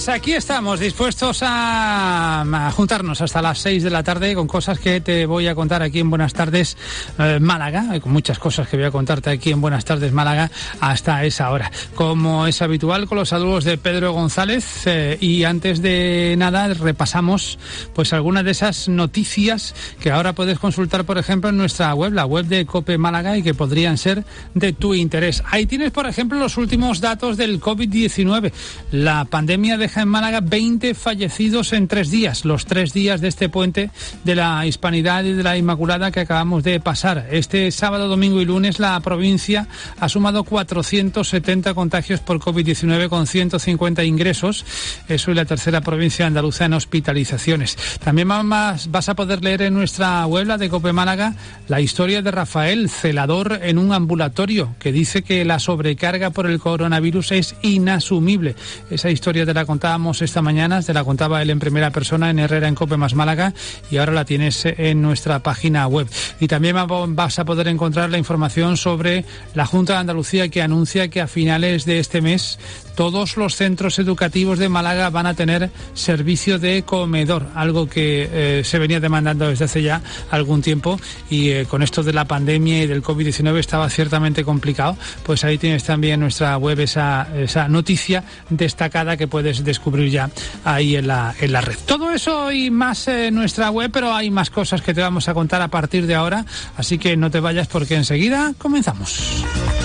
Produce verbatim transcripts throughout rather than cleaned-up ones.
Pues aquí estamos, dispuestos a, a juntarnos hasta las seis de la tarde con cosas que te voy a contar aquí en Buenas Tardes eh, Málaga, con muchas cosas que voy a contarte aquí en Buenas Tardes Málaga hasta esa hora. Como es habitual, con los saludos de Pedro González eh, y antes de nada repasamos pues algunas de esas noticias que ahora puedes consultar, por ejemplo, en nuestra web, la web de COPE Málaga, y que podrían ser de tu interés. Ahí tienes, por ejemplo, los últimos datos del covid diecinueve. La pandemia deja en Málaga veinte fallecidos en tres días, los tres días de este puente de la Hispanidad y de la Inmaculada que acabamos de pasar. Este sábado, domingo y lunes la provincia ha sumado cuatrocientos setenta contagios por covid diecinueve con ciento cincuenta ingresos. Eso es la tercera provincia andaluza en hospitalizaciones. También más vas a poder leer en nuestra web, la de COPE Málaga, la historia de Rafael, celador en un ambulatorio, que dice que la sobrecarga por el coronavirus es inasumible. Esa historia te la contábamos esta mañana, te la contaba él en primera persona en Herrera en COPE más Málaga, y ahora la tienes en nuestra página web. Y también vas a poder encontrar la información sobre la Junta de Andalucía, que anuncia que a finales de este mes todos los centros educativos de Málaga van a tener servicio de comedor, algo que eh, se venía demandando desde hace ya algún tiempo, y eh, con esto de la pandemia y del covid diecinueve estaba ciertamente complicado. Pues ahí tienes también en nuestra web esa, esa noticia destacada que puedes descubrir ya ahí en la, en la red. Todo eso y más en nuestra web, pero hay más cosas que te vamos a contar a partir de ahora, así que no te vayas porque enseguida comenzamos.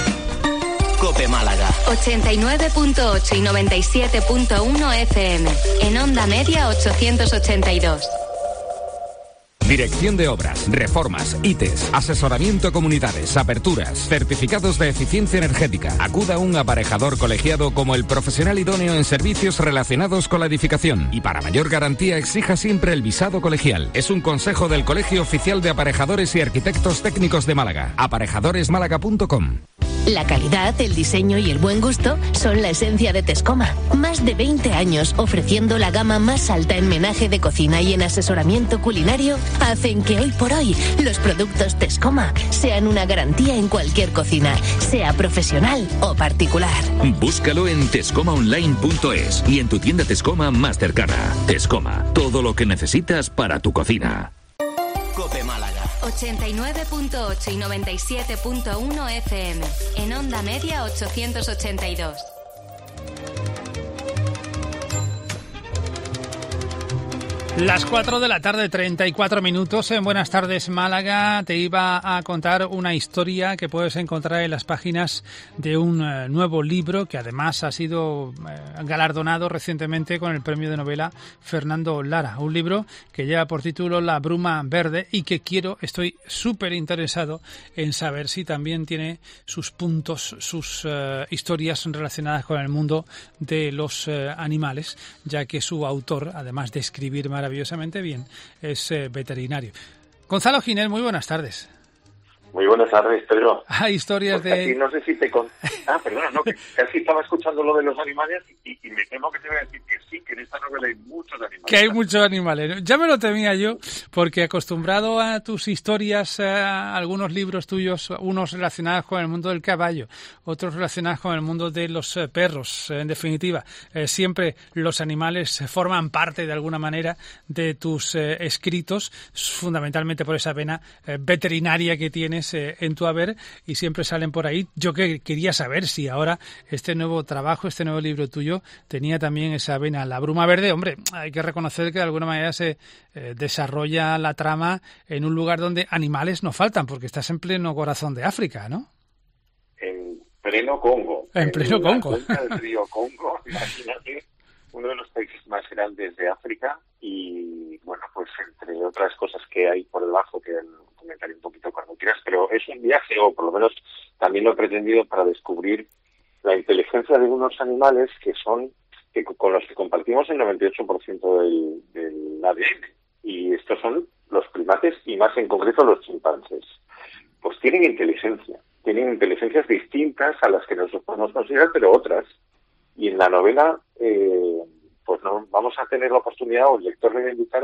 COPE Málaga ochenta y nueve punto ocho y noventa y siete punto uno F M, en onda media ochocientos ochenta y dos. Dirección de Obras, Reformas, I T E S, asesoramiento a comunidades, aperturas, certificados de eficiencia energética. Acuda a un aparejador colegiado como el profesional idóneo en servicios relacionados con la edificación. Y para mayor garantía exija siempre el visado colegial. Es un consejo del Colegio Oficial de Aparejadores y Arquitectos Técnicos de Málaga. aparejadores málaga punto com. La calidad, el diseño y el buen gusto son la esencia de Tescoma. Más de veinte años ofreciendo la gama más alta en menaje de cocina y en asesoramiento culinario hacen que hoy por hoy los productos Tescoma sean una garantía en cualquier cocina, sea profesional o particular. Búscalo en tescoma online punto es y en tu tienda Tescoma más cercana. Tescoma, todo lo que necesitas para tu cocina. COPE Málaga ochenta y nueve punto ocho y noventa y siete punto uno F M, en onda media ochocientos ochenta y dos. Las cuatro de la tarde, treinta y cuatro minutos, en Buenas Tardes Málaga. Te iba a contar una historia que puedes encontrar en las páginas de un eh, nuevo libro que además ha sido eh, galardonado recientemente con el premio de novela Fernando Lara. Un libro que lleva por título La Bruma Verde y que quiero, estoy súper interesado en saber si también tiene sus puntos, sus eh, historias relacionadas con el mundo de los eh, animales, ya que su autor, además de escribir maravillosamente bien, es eh, veterinario. Gonzalo Ginés, muy buenas tardes. Muy buenas tardes, Pedro. Hay historias pues de... Aquí no sé si te... Con... Ah, perdona, no, que casi estaba escuchando lo de los animales y, y me temo que te voy a decir que sí, que en esta novela hay muchos animales. Que hay muchos animales. Ya me lo temía yo, porque acostumbrado a tus historias, a algunos libros tuyos, unos relacionados con el mundo del caballo, otros relacionados con el mundo de los eh, perros, en definitiva, eh, siempre los animales forman parte de alguna manera de tus eh, escritos, fundamentalmente por esa vena eh, veterinaria que tienes en tu haber, y siempre salen por ahí. Yo que quería saber si ahora este nuevo trabajo, este nuevo libro tuyo, tenía también esa vena. La Bruma Verde, hombre, hay que reconocer que de alguna manera se eh, desarrolla la trama en un lugar donde animales no faltan, porque estás en pleno corazón de África, ¿no? En pleno Congo. En, en pleno la Congo. Cuenca del río Congo, imagínate, uno de los países más grandes de África, y bueno, pues entre otras cosas que hay por debajo que comentaré un poquito cuando quieras, pero es un viaje, o por lo menos también lo he pretendido, para descubrir la inteligencia de unos animales que son, que con los que compartimos el noventa y ocho por ciento del, del A D N, y estos son los primates y más en concreto los chimpancés. Pues tienen inteligencia, tienen inteligencias distintas a las que nosotros podemos considerar, pero otras, y en la novela eh, pues no vamos a tener la oportunidad, o el lector debe invitar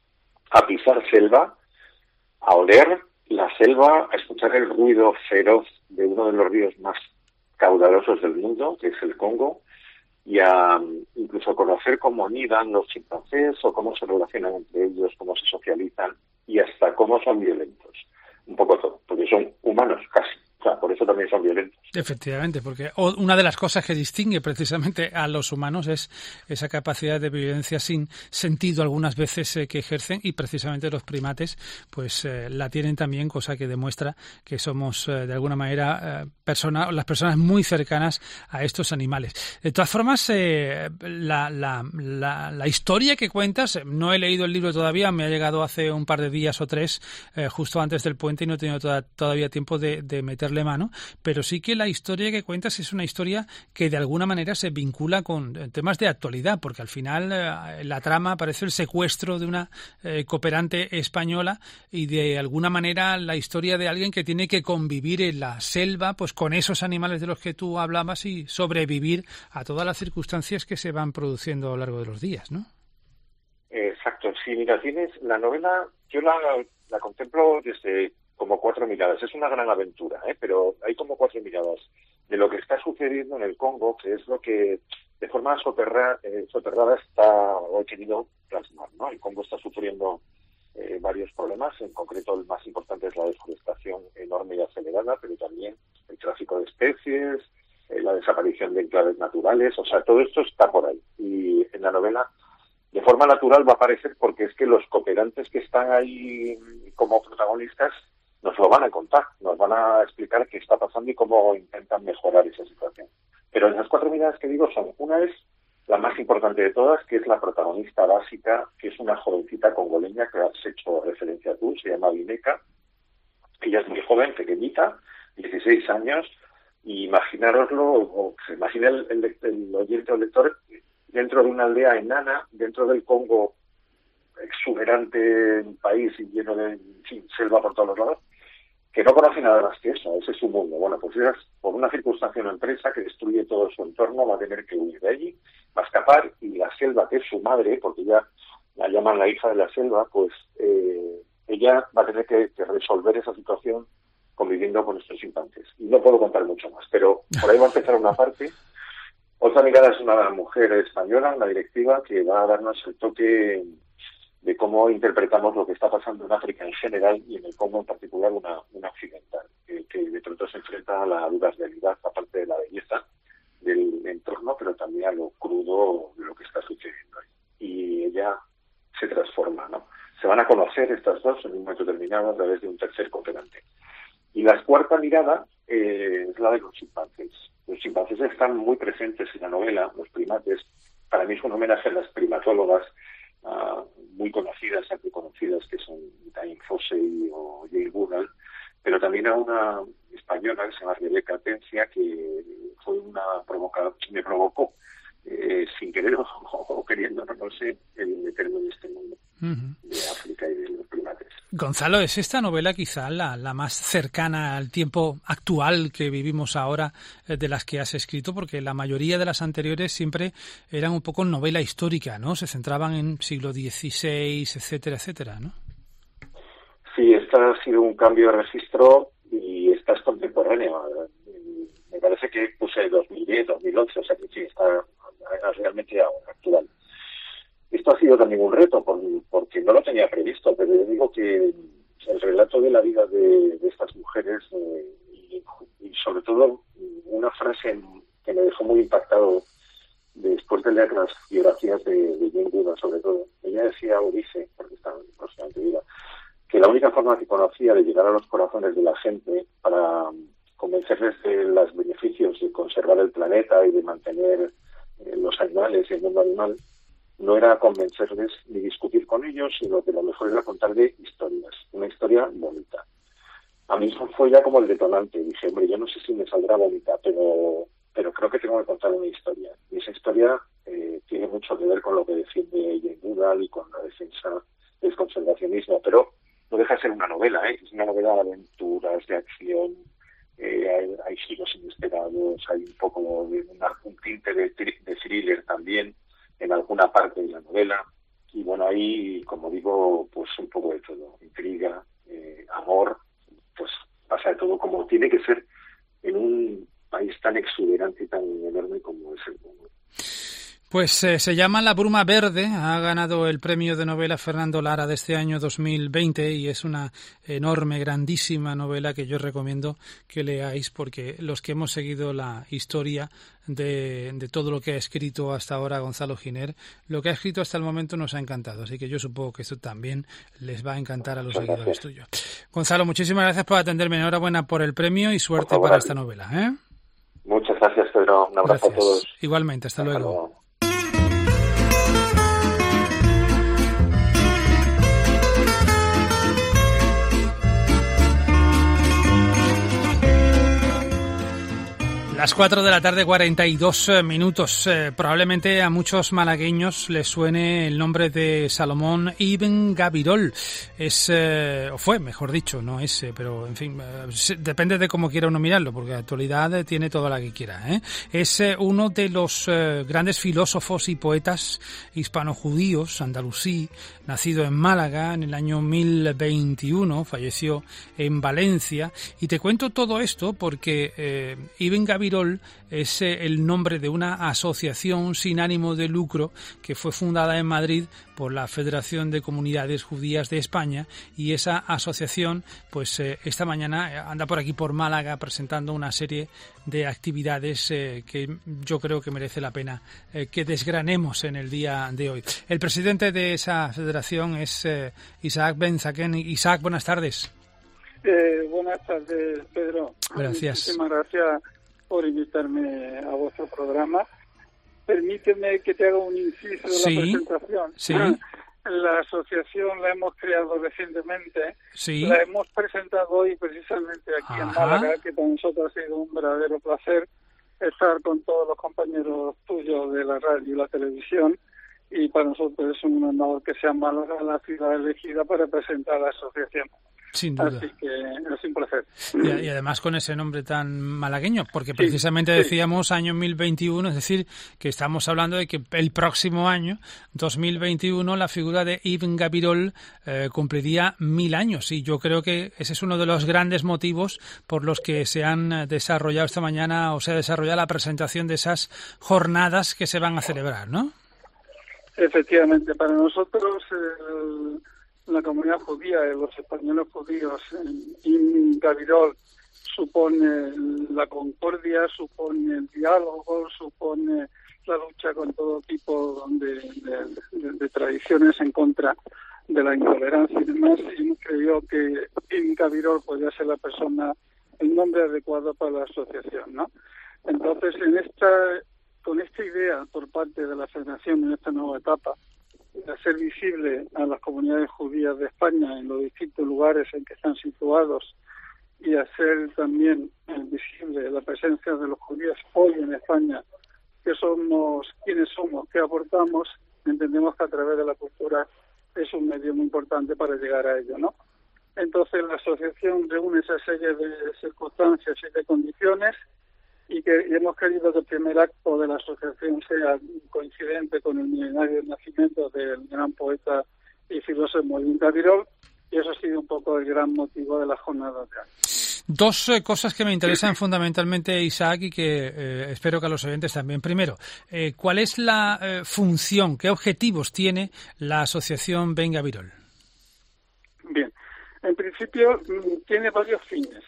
a pisar selva, a oler la selva, a escuchar el ruido feroz de uno de los ríos más caudalosos del mundo, que es el Congo, y a incluso conocer cómo nidan los chimpancés o cómo se relacionan entre ellos, cómo se socializan y hasta cómo son violentos. Un poco todo, porque son humanos casi. O sea, por eso también son violentos. Efectivamente, porque una de las cosas que distingue precisamente a los humanos es esa capacidad de violencia sin sentido algunas veces eh, que ejercen, y precisamente los primates pues eh, la tienen también, cosa que demuestra que somos eh, de alguna manera eh, persona, las personas muy cercanas a estos animales. De todas formas, eh, la, la, la, la historia que cuentas, no he leído el libro todavía, me ha llegado hace un par de días o tres, eh, justo antes del puente, y no he tenido toda, todavía tiempo de, de meter mano, pero sí que la historia que cuentas es una historia que de alguna manera se vincula con temas de actualidad, porque al final eh, la trama parece el secuestro de una eh, cooperante española y de alguna manera la historia de alguien que tiene que convivir en la selva pues con esos animales de los que tú hablabas y sobrevivir a todas las circunstancias que se van produciendo a lo largo de los días, ¿no? Exacto, sí, mira, tienes la novela, yo la, la contemplo desde como cuatro miradas. Es una gran aventura, ¿eh? Pero hay como cuatro miradas de lo que está sucediendo en el Congo, que es lo que de forma soterrada, eh, soterrada está o he querido plasmar, ¿no? El Congo está sufriendo eh, varios problemas, en concreto el más importante es la deforestación enorme y acelerada, pero también el tráfico de especies, eh, la desaparición de enclaves naturales, o sea, todo esto está por ahí. Y en la novela, de forma natural va a aparecer porque es que los cooperantes que están ahí como protagonistas nos lo van a contar, nos van a explicar qué está pasando y cómo intentan mejorar esa situación. Pero las cuatro miradas que digo son, una es la más importante de todas, que es la protagonista básica, que es una jovencita congoleña que has hecho referencia tú, se llama Bineca. Ella es muy joven, pequeñita, dieciséis años, y imaginároslo, o se imagina el, el, el oyente o lector, dentro de una aldea enana, dentro del Congo exuberante país y lleno de en fin, selva por todos los lados, que no conoce nada más que eso, ese es su mundo. Bueno, pues es por una circunstancia una empresa que destruye todo su entorno, va a tener que huir de allí, va a escapar, y la selva, que es su madre, porque ya la llaman la hija de la selva, pues eh, ella va a tener que, que resolver esa situación conviviendo con estos chimpancés. Y no puedo contar mucho más, pero por ahí va a empezar una parte. Otra mirada es una mujer española, una directiva, que va a darnos el toque de cómo interpretamos lo que está pasando en África en general y en el Congo en particular, una, una occidental, que, que de pronto se enfrenta a la dura realidad, aparte de la belleza del entorno, pero también a lo crudo de lo que está sucediendo ahí. Y ella se transforma, ¿no? Se van a conocer estas dos en un momento determinado a través de un tercer cooperante. Y la cuarta mirada eh, es la de los chimpancés. Los chimpancés están muy presentes en la novela, los primates. Para mí es un homenaje a las primatólogas uh, muy conocidas, muy conocidas, que son Diane Fossey o Jane Goodall, pero también a una española que se llama Rebeca Atencia, que fue una provoca, me provocó, eh, sin querer o, o queriendo, no lo sé, el meterme en este mundo uh-huh. de África y de los primates. Gonzalo, ¿es esta novela quizá la, la más cercana al tiempo actual que vivimos ahora eh, de las que has escrito? Porque la mayoría de las anteriores siempre eran un poco novela histórica, ¿no? Se centraban en siglo dieciséis, etcétera, etcétera, ¿no? Sí, esta ha sido un cambio de registro y esta es contemporánea. Me parece que puse dos mil diez, dos mil once, o sea que sí, está realmente actual. Esto ha sido también un reto por, porque no lo tenía previsto, pero yo digo que el relato de la vida de, de estas mujeres eh, y, y sobre todo una frase que me dejó muy impactado después de leer las biografías de, de Jane Goodall, sobre todo. Ella decía, o dice, porque está constantemente viva, que la única forma que conocía de llegar a los corazones de la gente para convencerles de los beneficios de conservar el planeta y de mantener eh, los animales y el mundo animal no era convencerles ni discutir con ellos, sino que lo mejor era contarle historias, una historia bonita. A mí eso fue ya como el detonante. Dije, hombre, yo no sé si me saldrá bonita, pero pero creo que tengo que contar una historia. Y esa historia eh, tiene mucho que ver con lo que defiende Jane Goodall y con la defensa del conservacionismo, pero no deja de ser una novela, ¿eh? Es una novela de aventuras, de acción, eh, hay, hay giros inesperados, hay un poco de una, un tinte de, de thriller también en alguna parte de la novela, y bueno, ahí, como digo, pues un poco de todo, intriga, eh, amor, pues pasa de todo, como tiene que ser en un país tan exuberante y tan enorme como es el mundo. Pues eh, se llama La Bruma Verde, ha ganado el premio de novela Fernando Lara de este año dos mil veinte y es una enorme, grandísima novela que yo recomiendo que leáis porque los que hemos seguido la historia de, de todo lo que ha escrito hasta ahora Gonzalo Giner, lo que ha escrito hasta el momento nos ha encantado, así que yo supongo que esto también les va a encantar a los seguidores tuyos. Gonzalo, muchísimas gracias por atenderme, enhorabuena por el premio y suerte favor, para esta novela. ¿eh? Muchas gracias, Pedro, un abrazo gracias. a todos. Igualmente, hasta, hasta luego. luego. Las cuatro de la tarde, cuarenta y dos minutos. Eh, probablemente a muchos malagueños les suene el nombre de Salomón Ibn Gabirol. Es, eh, o fue, mejor dicho, no es, eh, pero en fin, eh, depende de cómo quiera uno mirarlo, porque la actualidad eh, tiene toda la que quiera. ¿eh? Es eh, uno de los eh, grandes filósofos y poetas hispano-judíos, andalusí, nacido en Málaga en el año mil veintiuno, falleció en Valencia. Y te cuento todo esto porque eh, Ibn Gabirol es el nombre de una asociación sin ánimo de lucro que fue fundada en Madrid por la Federación de Comunidades Judías de España y esa asociación pues eh, esta mañana anda por aquí por Málaga presentando una serie de actividades eh, que yo creo que merece la pena eh, que desgranemos en el día de hoy. El presidente de esa federación es eh, Isaac Ben Zaken. Isaac, buenas tardes. Eh, buenas tardes, Pedro. Gracias. Muchísimas gracias por invitarme a vuestro programa. Permíteme que te haga un inciso de sí, la presentación. Sí. La asociación la hemos creado recientemente. Sí. La hemos presentado hoy precisamente aquí Ajá. en Málaga, que para nosotros ha sido un verdadero placer estar con todos los compañeros tuyos de la radio y la televisión. Y para nosotros es un honor que sea Málaga la ciudad elegida para presentar la asociación. Sin duda. Así que es un placer. Y, y además con ese nombre tan malagueño, porque precisamente sí, decíamos sí. año mil veintiuno, es decir, que estamos hablando de que el próximo año, dos mil veintiuno, la figura de Ibn Gabirol eh, cumpliría mil años. Y yo creo que ese es uno de los grandes motivos por los que se han desarrollado esta mañana o se ha desarrollado la presentación de esas jornadas que se van a celebrar, ¿no? Efectivamente, para nosotros el... la comunidad judía, los españoles judíos, Ibn Gabirol supone la concordia, supone el diálogo, supone la lucha con todo tipo de, de, de, de tradiciones en contra de la intolerancia y demás, y hemos creído que Ibn Gabirol podría ser la persona, el nombre adecuado para la asociación, ¿no? Entonces, en esta, con esta idea por parte de la Federación en esta nueva etapa, de hacer visible a las comunidades judías de España en los distintos lugares en que están situados y hacer también eh, visible la presencia de los judíos hoy en España, que somos, quiénes somos, qué aportamos, entendemos que a través de la cultura es un medio muy importante para llegar a ello, ¿no? Entonces la asociación reúne esa serie de circunstancias y de condiciones y que y hemos querido que el primer acto de la asociación sea coincidente con el milenario del nacimiento del gran poeta y filósofo Ibn Gabirol, y eso ha sido un poco el gran motivo de la jornada de hoy. Dos eh, cosas que me interesan fundamentalmente, Isaac, y que eh, espero que a los oyentes también. Primero, eh, ¿cuál es la eh, función, qué objetivos tiene la asociación Ben Gabirol? Bien, en principio tiene varios fines.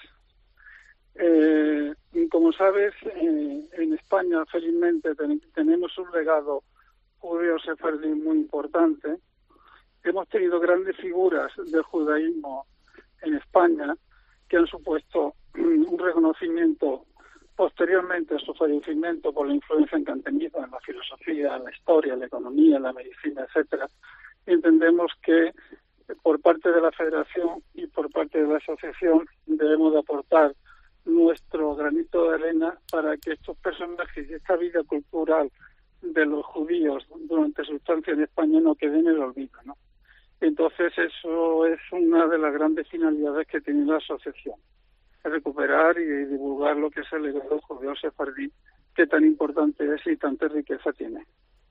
Eh, como sabes, eh, en España felizmente ten, tenemos un legado judío sefardí muy importante. Hemos tenido grandes figuras del judaísmo en España que han supuesto un reconocimiento posteriormente a su fallecimiento por la influencia que han tenido en la filosofía, en la historia, en la economía, en la medicina, etcétera. Y entendemos que por parte de la Federación y por parte de la asociación debemos de aportar nuestro granito de arena para que estos personajes y esta vida cultural de los judíos durante su estancia en España no queden en el olvido, ¿no? Entonces eso es una de las grandes finalidades que tiene la asociación, recuperar y divulgar lo que es el legado judío sefardí, que tan importante es y tanta riqueza tiene.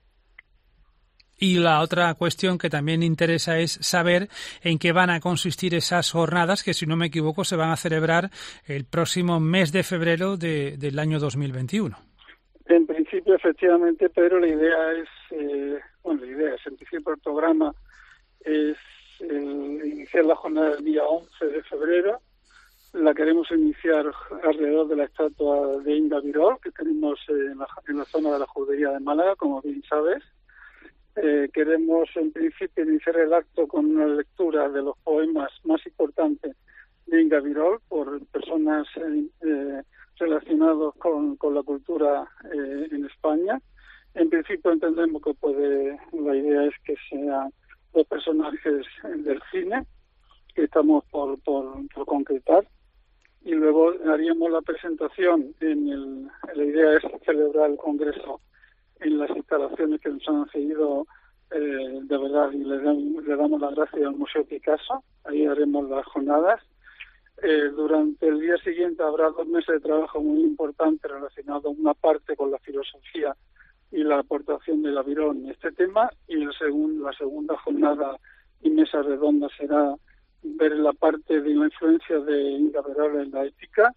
Y la otra cuestión que también interesa es saber en qué van a consistir esas jornadas que, si no me equivoco, se van a celebrar el próximo mes de febrero de, del año dos mil veintiuno. En principio principio, efectivamente, pero la idea es, eh, bueno, la idea es, en principio el programa es eh, iniciar la jornada el día once de febrero. La queremos iniciar alrededor de la estatua de Inga Virol, que tenemos en la, en la zona de la Judería de Málaga, como bien sabes. Eh, queremos, en principio, iniciar el acto con una lectura de los poemas más importantes de Inga Virol por personas eh, relacionados con, con la cultura eh, en España. En principio entendemos que puede, la idea es que sean dos personajes del cine que estamos por, por, por concretar, y luego haríamos la presentación en el, la idea es celebrar el congreso en las instalaciones que nos han seguido eh, de verdad, y le, dan, le damos las gracias al Museo Picasso. Ahí haremos las jornadas. Eh, durante el día siguiente habrá dos meses de trabajo muy importantes relacionados una parte con la filosofía y la aportación de la Virol en este tema, y el segundo, la segunda jornada y mesa redonda será ver la parte de la influencia de Inga Virol en la ética,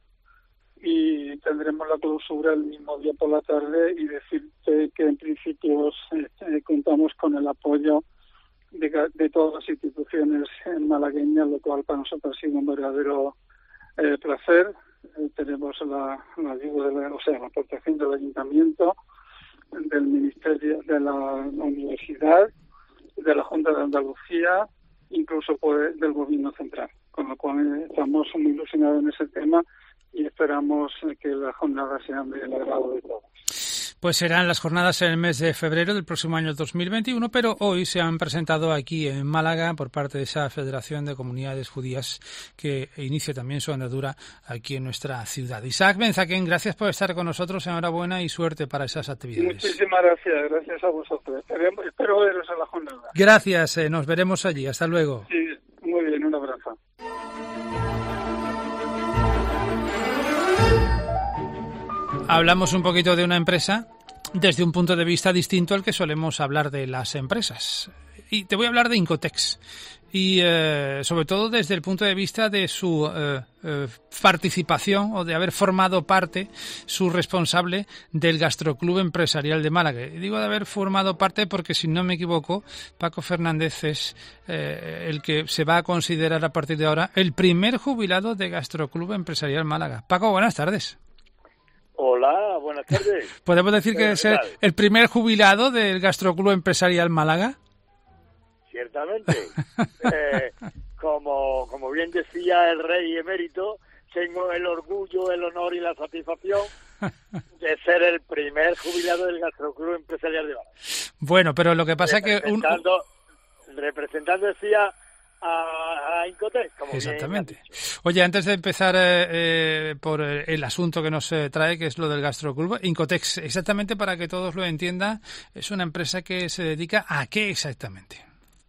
y tendremos la clausura el mismo día por la tarde, y decirte que en principio eh, contamos con el apoyo de, de todas las instituciones malagueñas, lo cual para nosotros ha sido un verdadero eh, placer. Eh, tenemos la, la ayuda, de la, o sea, la aportación del Ayuntamiento, del Ministerio, de la, la Universidad, de la Junta de Andalucía, incluso pues, del Gobierno Central, con lo cual estamos muy ilusionados en ese tema y esperamos que las jornadas sean del agrado de todos. Pues serán las jornadas en el mes de febrero del próximo año dos mil veintiuno, pero hoy se han presentado aquí en Málaga por parte de esa Federación de Comunidades Judías que inicia también su andadura aquí en nuestra ciudad. Isaac Benzaquén, gracias por estar con nosotros, enhorabuena y suerte para esas actividades. Muchísimas gracias, gracias a vosotros. Esperemos, espero veros en la jornada. Gracias, eh, nos veremos allí, hasta luego. Sí, muy bien, un abrazo. Hablamos un poquito de una empresa desde un punto de vista distinto al que solemos hablar de las empresas. Y te voy a hablar de Incotex. Y eh, sobre todo desde el punto de vista de su eh, eh, participación o de haber formado parte su responsable del Gastroclub Empresarial de Málaga. Y digo de haber formado parte porque, si no me equivoco, Paco Fernández es eh, el que se va a considerar a partir de ahora el primer jubilado de Gastroclub Empresarial Málaga. Paco, buenas tardes. Hola, buenas tardes. ¿Podemos decir que es el, el primer jubilado del Gastroclub Empresarial Málaga? Ciertamente. eh, como, como bien decía el rey emérito, tengo el orgullo, el honor y la satisfacción de ser el primer jubilado del Gastroclub Empresarial de Málaga. Bueno, pero lo que pasa es que... Un... Representando, decía... a, a Incotex, como exactamente. Oye, antes de empezar eh, eh, por el asunto que nos eh, trae, que es lo del Gastroclub, Incotex, exactamente para que todos lo entiendan, es una empresa que se dedica ¿a qué exactamente?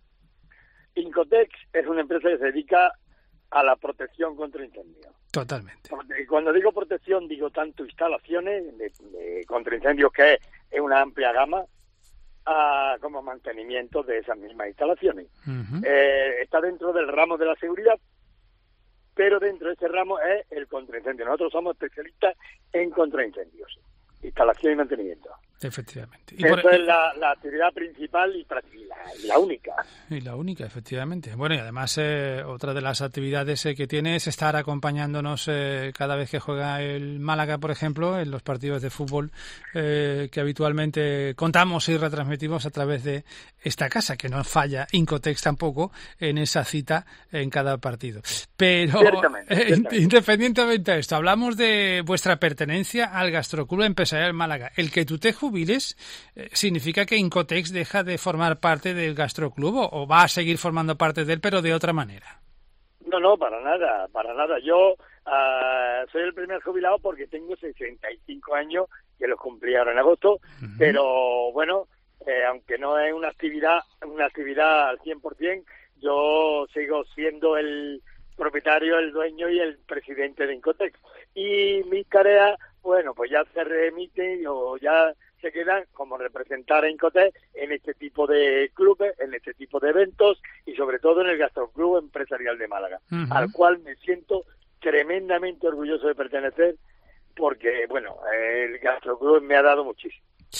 Incotex es una empresa que se dedica a la protección contra incendios. Totalmente. Cuando digo protección, digo tanto instalaciones de, de contra incendios, que es, es una amplia gama, a, como mantenimiento de esas mismas instalaciones. Uh-huh. Eh, está dentro del ramo de la seguridad, pero dentro de ese ramo es el contraincendio. Nosotros somos especialistas en contraincendios, instalación y mantenimiento. Efectivamente. Y Esa por... es la, la actividad principal y la, y la única. Y la única, efectivamente. Bueno, y además eh, otra de las actividades eh, que tiene es estar acompañándonos eh, cada vez que juega el Málaga, por ejemplo, en los partidos de fútbol eh, que habitualmente contamos y retransmitimos a través de esta casa, que no falla Incotex tampoco en esa cita en cada partido. Pero ciertamente, eh, ciertamente. Independientemente de esto, hablamos de vuestra pertenencia al Gastroclub Empresarial Málaga. El que tú te jubiles eh, significa que Incotex deja de formar parte del Gastroclub o, o va a seguir formando parte de él, pero de otra manera. No, no, para nada, para nada. Yo uh, soy el primer jubilado porque tengo sesenta y cinco años, que los cumplí ahora en agosto, uh-huh. pero bueno, eh, aunque no es una actividad, una actividad al cien por ciento, yo sigo siendo el propietario, el dueño y el presidente de Incotex. Y mis tareas, bueno, pues ya se remiten o ya se quedan como representar a Incotex en este tipo de clubes, en este tipo de eventos y sobre todo en el Gastroclub Empresarial de Málaga, uh-huh. al cual me siento tremendamente orgulloso de pertenecer porque, bueno, el Gastroclub me ha dado muchísimo.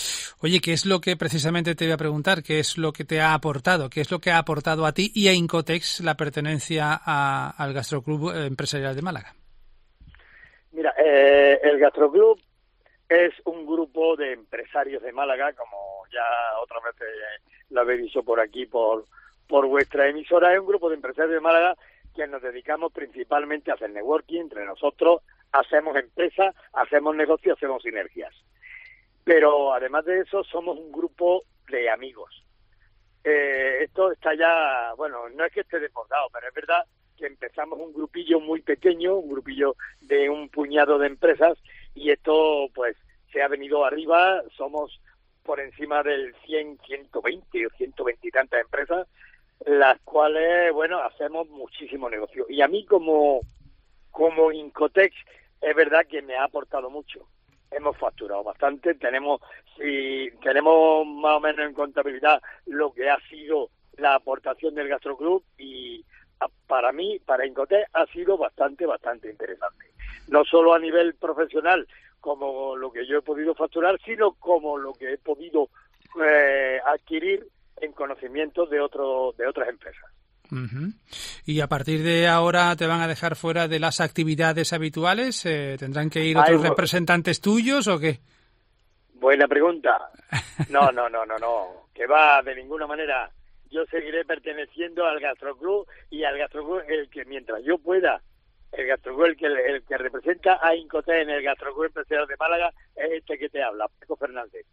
Oye, ¿qué es lo que precisamente te voy a preguntar? ¿Qué es lo que te ha aportado? ¿Qué es lo que ha aportado a ti y a Incotex la pertenencia a, al Gastroclub Empresarial de Málaga? Mira, eh, el Gastroclub es un grupo de empresarios de Málaga, como ya otras veces lo habéis visto por aquí, por, por vuestra emisora. Es un grupo de empresarios de Málaga que nos dedicamos principalmente a hacer networking entre nosotros, hacemos empresas, hacemos negocios, hacemos sinergias. Pero además de eso, somos un grupo de amigos. Eh, esto está ya, bueno, no es que esté desbordado, pero es verdad que empezamos un grupillo muy pequeño, un grupillo de un puñado de empresas, y esto pues se ha venido arriba. Somos por encima del cien, ciento veinte o ciento veinte y tantas empresas, las cuales, bueno, hacemos muchísimo negocio. Y a mí como, como Incotex, es verdad que me ha aportado mucho. Hemos facturado bastante, tenemos si tenemos más o menos en contabilidad lo que ha sido la aportación del Gastroclub, y para mí, para Incotex, ha sido bastante, bastante interesante. No solo a nivel profesional, como lo que yo he podido facturar, sino como lo que he podido eh, adquirir en conocimientos de otro, de otras empresas. Uh-huh. Y a partir de ahora te van a dejar fuera de las actividades habituales, eh, ¿tendrán que ir otros Ay, representantes tuyos o qué? Buena pregunta. No, no, no, no, no, que va, de ninguna manera. Yo seguiré perteneciendo al Gastroclub, y al Gastroclub el que mientras yo pueda, el Gastroclub el que el que representa a Incotex en el Gastroclub Empresarial de Málaga es este que te habla, Paco Fernández.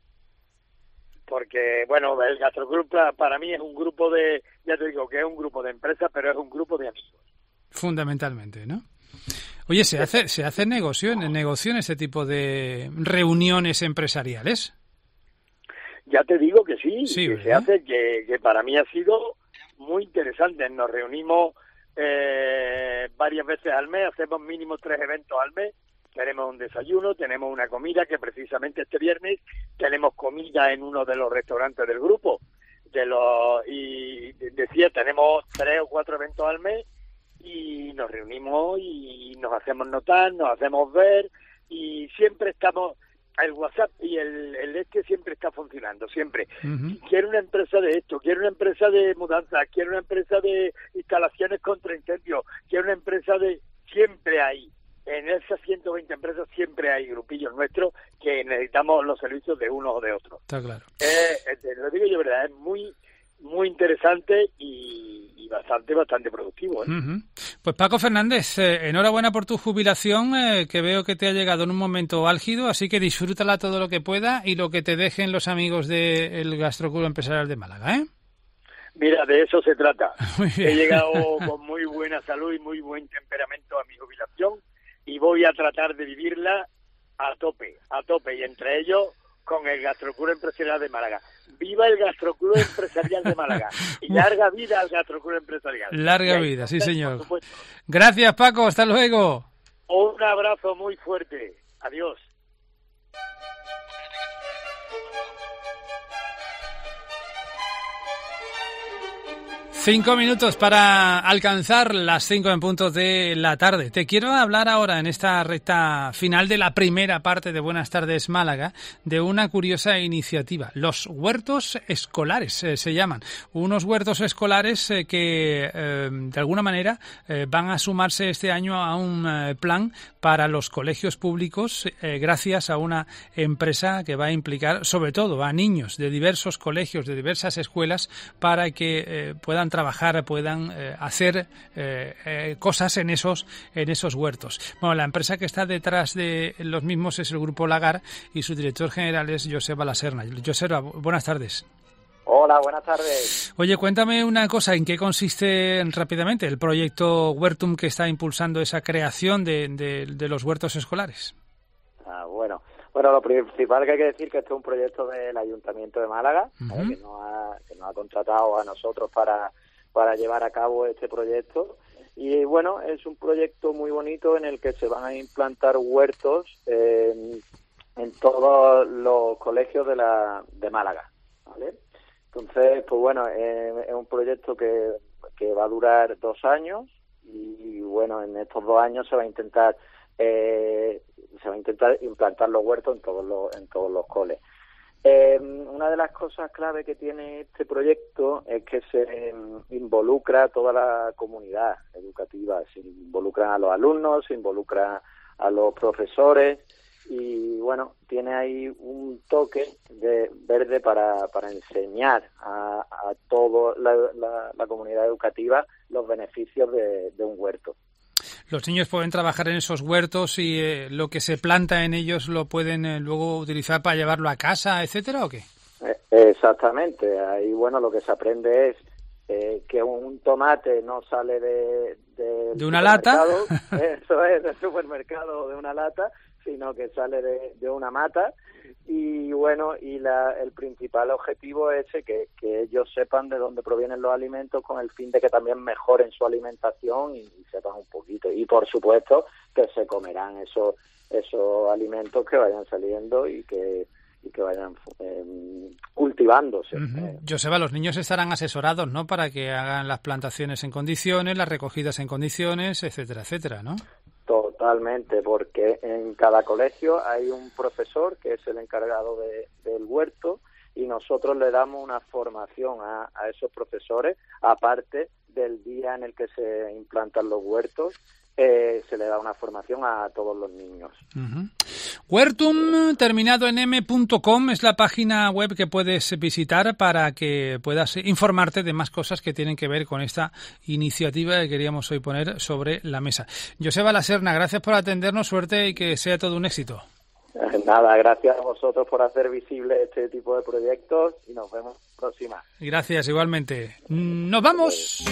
Porque, bueno, el Gastroclub para mí es un grupo de, ya te digo que es un grupo de empresas, pero es un grupo de amigos. Fundamentalmente, ¿no? Oye, ¿se hace se hace negocio, negocio en este tipo de reuniones empresariales? Ya te digo que sí, sí que se hace, que, que para mí ha sido muy interesante. Nos reunimos eh, varias veces al mes, hacemos mínimo tres eventos al mes. Tenemos un desayuno, tenemos una comida, que precisamente este viernes tenemos comida en uno de los restaurantes del grupo. De los y decía, tenemos tres o cuatro eventos al mes, y nos reunimos y nos hacemos notar, nos hacemos ver, y siempre estamos... El WhatsApp y el, el este siempre está funcionando, siempre. Uh-huh. Quiero una empresa de esto, quiero una empresa de mudanza, quiero una empresa de instalaciones contra incendios, quiero una empresa de... Siempre hay, en esas ciento veinte empresas siempre hay grupillos nuestros que necesitamos los servicios de uno o de otro. Está claro. Eh, eh, lo digo yo, verdad, es muy... muy interesante y, y bastante, bastante productivo, ¿eh? Uh-huh. Pues Paco Fernández, eh, enhorabuena por tu jubilación, eh, que veo que te ha llegado en un momento álgido, así que disfrútala todo lo que pueda y lo que te dejen los amigos del Gastroclub Empresarial de Málaga, ¿eh? Mira, de eso se trata. He llegado con muy buena salud y muy buen temperamento a mi jubilación, y voy a tratar de vivirla a tope, a tope, y entre ellos con el Gastroclub Empresarial de Málaga. ¡Viva el Gastroclub Empresarial de Málaga! Y larga vida al Gastroclub Empresarial. Larga y vida, sí señor. Gracias, Paco, hasta luego. Un abrazo muy fuerte. Adiós. Cinco minutos para alcanzar las cinco en punto de la tarde. Te quiero hablar ahora, en esta recta final de la primera parte de Buenas Tardes Málaga, de una curiosa iniciativa. Los huertos escolares eh, se llaman. Unos huertos escolares eh, que eh, de alguna manera eh, van a sumarse este año a un eh, plan para los colegios públicos eh, gracias a una empresa que va a implicar sobre todo a niños de diversos colegios, de diversas escuelas, para que eh, puedan trabajar, puedan eh, hacer eh, eh, cosas en esos en esos huertos. Bueno, la empresa que está detrás de los mismos es el Grupo Lagar, y su director general es Joseba Laserna. Joseba, buenas tardes. Hola, buenas tardes. Oye, cuéntame una cosa, ¿en qué consiste rápidamente el proyecto Huertum que está impulsando esa creación de, de, de los huertos escolares? Ah, bueno. Bueno, lo principal que hay que decir que este es un proyecto del Ayuntamiento de Málaga, uh-huh. que, nos ha, que nos ha contratado a nosotros para, para llevar a cabo este proyecto. Y bueno, es un proyecto muy bonito en el que se van a implantar huertos en, en todos los colegios de la de Málaga, ¿vale? Entonces, pues bueno, eh, es un proyecto que, que va a durar dos años y, y bueno, en estos dos años se va a intentar eh, se va a intentar implantar los huertos en todos los en todos los coles. Eh, una de las cosas clave que tiene este proyecto es que se eh, involucra a toda la comunidad educativa, se involucran a los alumnos, se involucra a los profesores y, bueno, tiene ahí un toque de verde para, para enseñar a, a toda la, la, la comunidad educativa los beneficios de, de un huerto. Los niños pueden trabajar en esos huertos y eh, lo que se planta en ellos lo pueden eh, luego utilizar para llevarlo a casa, etcétera, ¿o qué? Exactamente. Ahí, bueno, lo que se aprende es eh, que un tomate no sale de... De, ¿De una lata? Eso es, del supermercado o de una lata, sino que sale de, de una mata. Y bueno, y la, el principal objetivo es ese, que, que ellos sepan de dónde provienen los alimentos con el fin de que también mejoren su alimentación y, y sepan un poquito. Y por supuesto que se comerán esos esos alimentos que vayan saliendo y que y que vayan eh, cultivándose. Uh-huh. Joseba, los niños estarán asesorados, ¿no?, para que hagan las plantaciones en condiciones, las recogidas en condiciones, etcétera, etcétera, ¿no? Totalmente, porque en cada colegio hay un profesor que es el encargado de, del huerto y nosotros le damos una formación a, a esos profesores, aparte del día en el que se implantan los huertos, eh, se le da una formación a todos los niños. Uh-huh. Huertum, terminado en m punto com, es la página web que puedes visitar para que puedas informarte de más cosas que tienen que ver con esta iniciativa que queríamos hoy poner sobre la mesa. Joseba Laserna, gracias por atendernos, suerte y que sea todo un éxito. Nada, gracias a vosotros por hacer visible este tipo de proyectos y nos vemos próxima. Gracias, igualmente. ¡Nos vamos!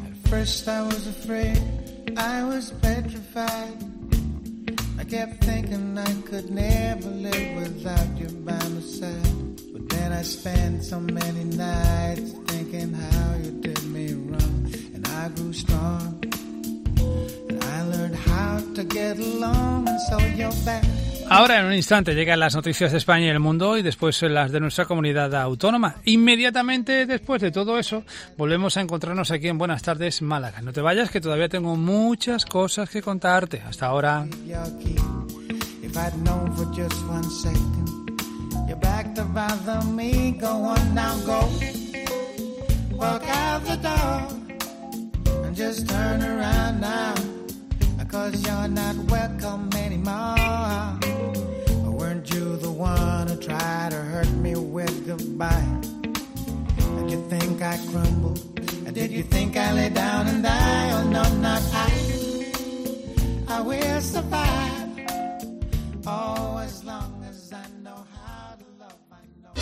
I was petrified. I kept thinking I could never live without you by my side. But then I spent so many nights thinking how you did me wrong. And I grew strong. And I learned how to get along. And so you're back. Ahora en un instante llegan las noticias de España y el mundo y después las de nuestra comunidad autónoma. Inmediatamente después de todo eso volvemos a encontrarnos aquí en Buenas Tardes Málaga. No te vayas, que todavía tengo muchas cosas que contarte. Hasta ahora. Cause you're not welcome anymore. Or weren't you the one who tried to hurt me with goodbye? Did you think I crumbled? Or did you think I lay down and die? Oh no, not I. I will survive. Oh, as long as I know how to love, I know.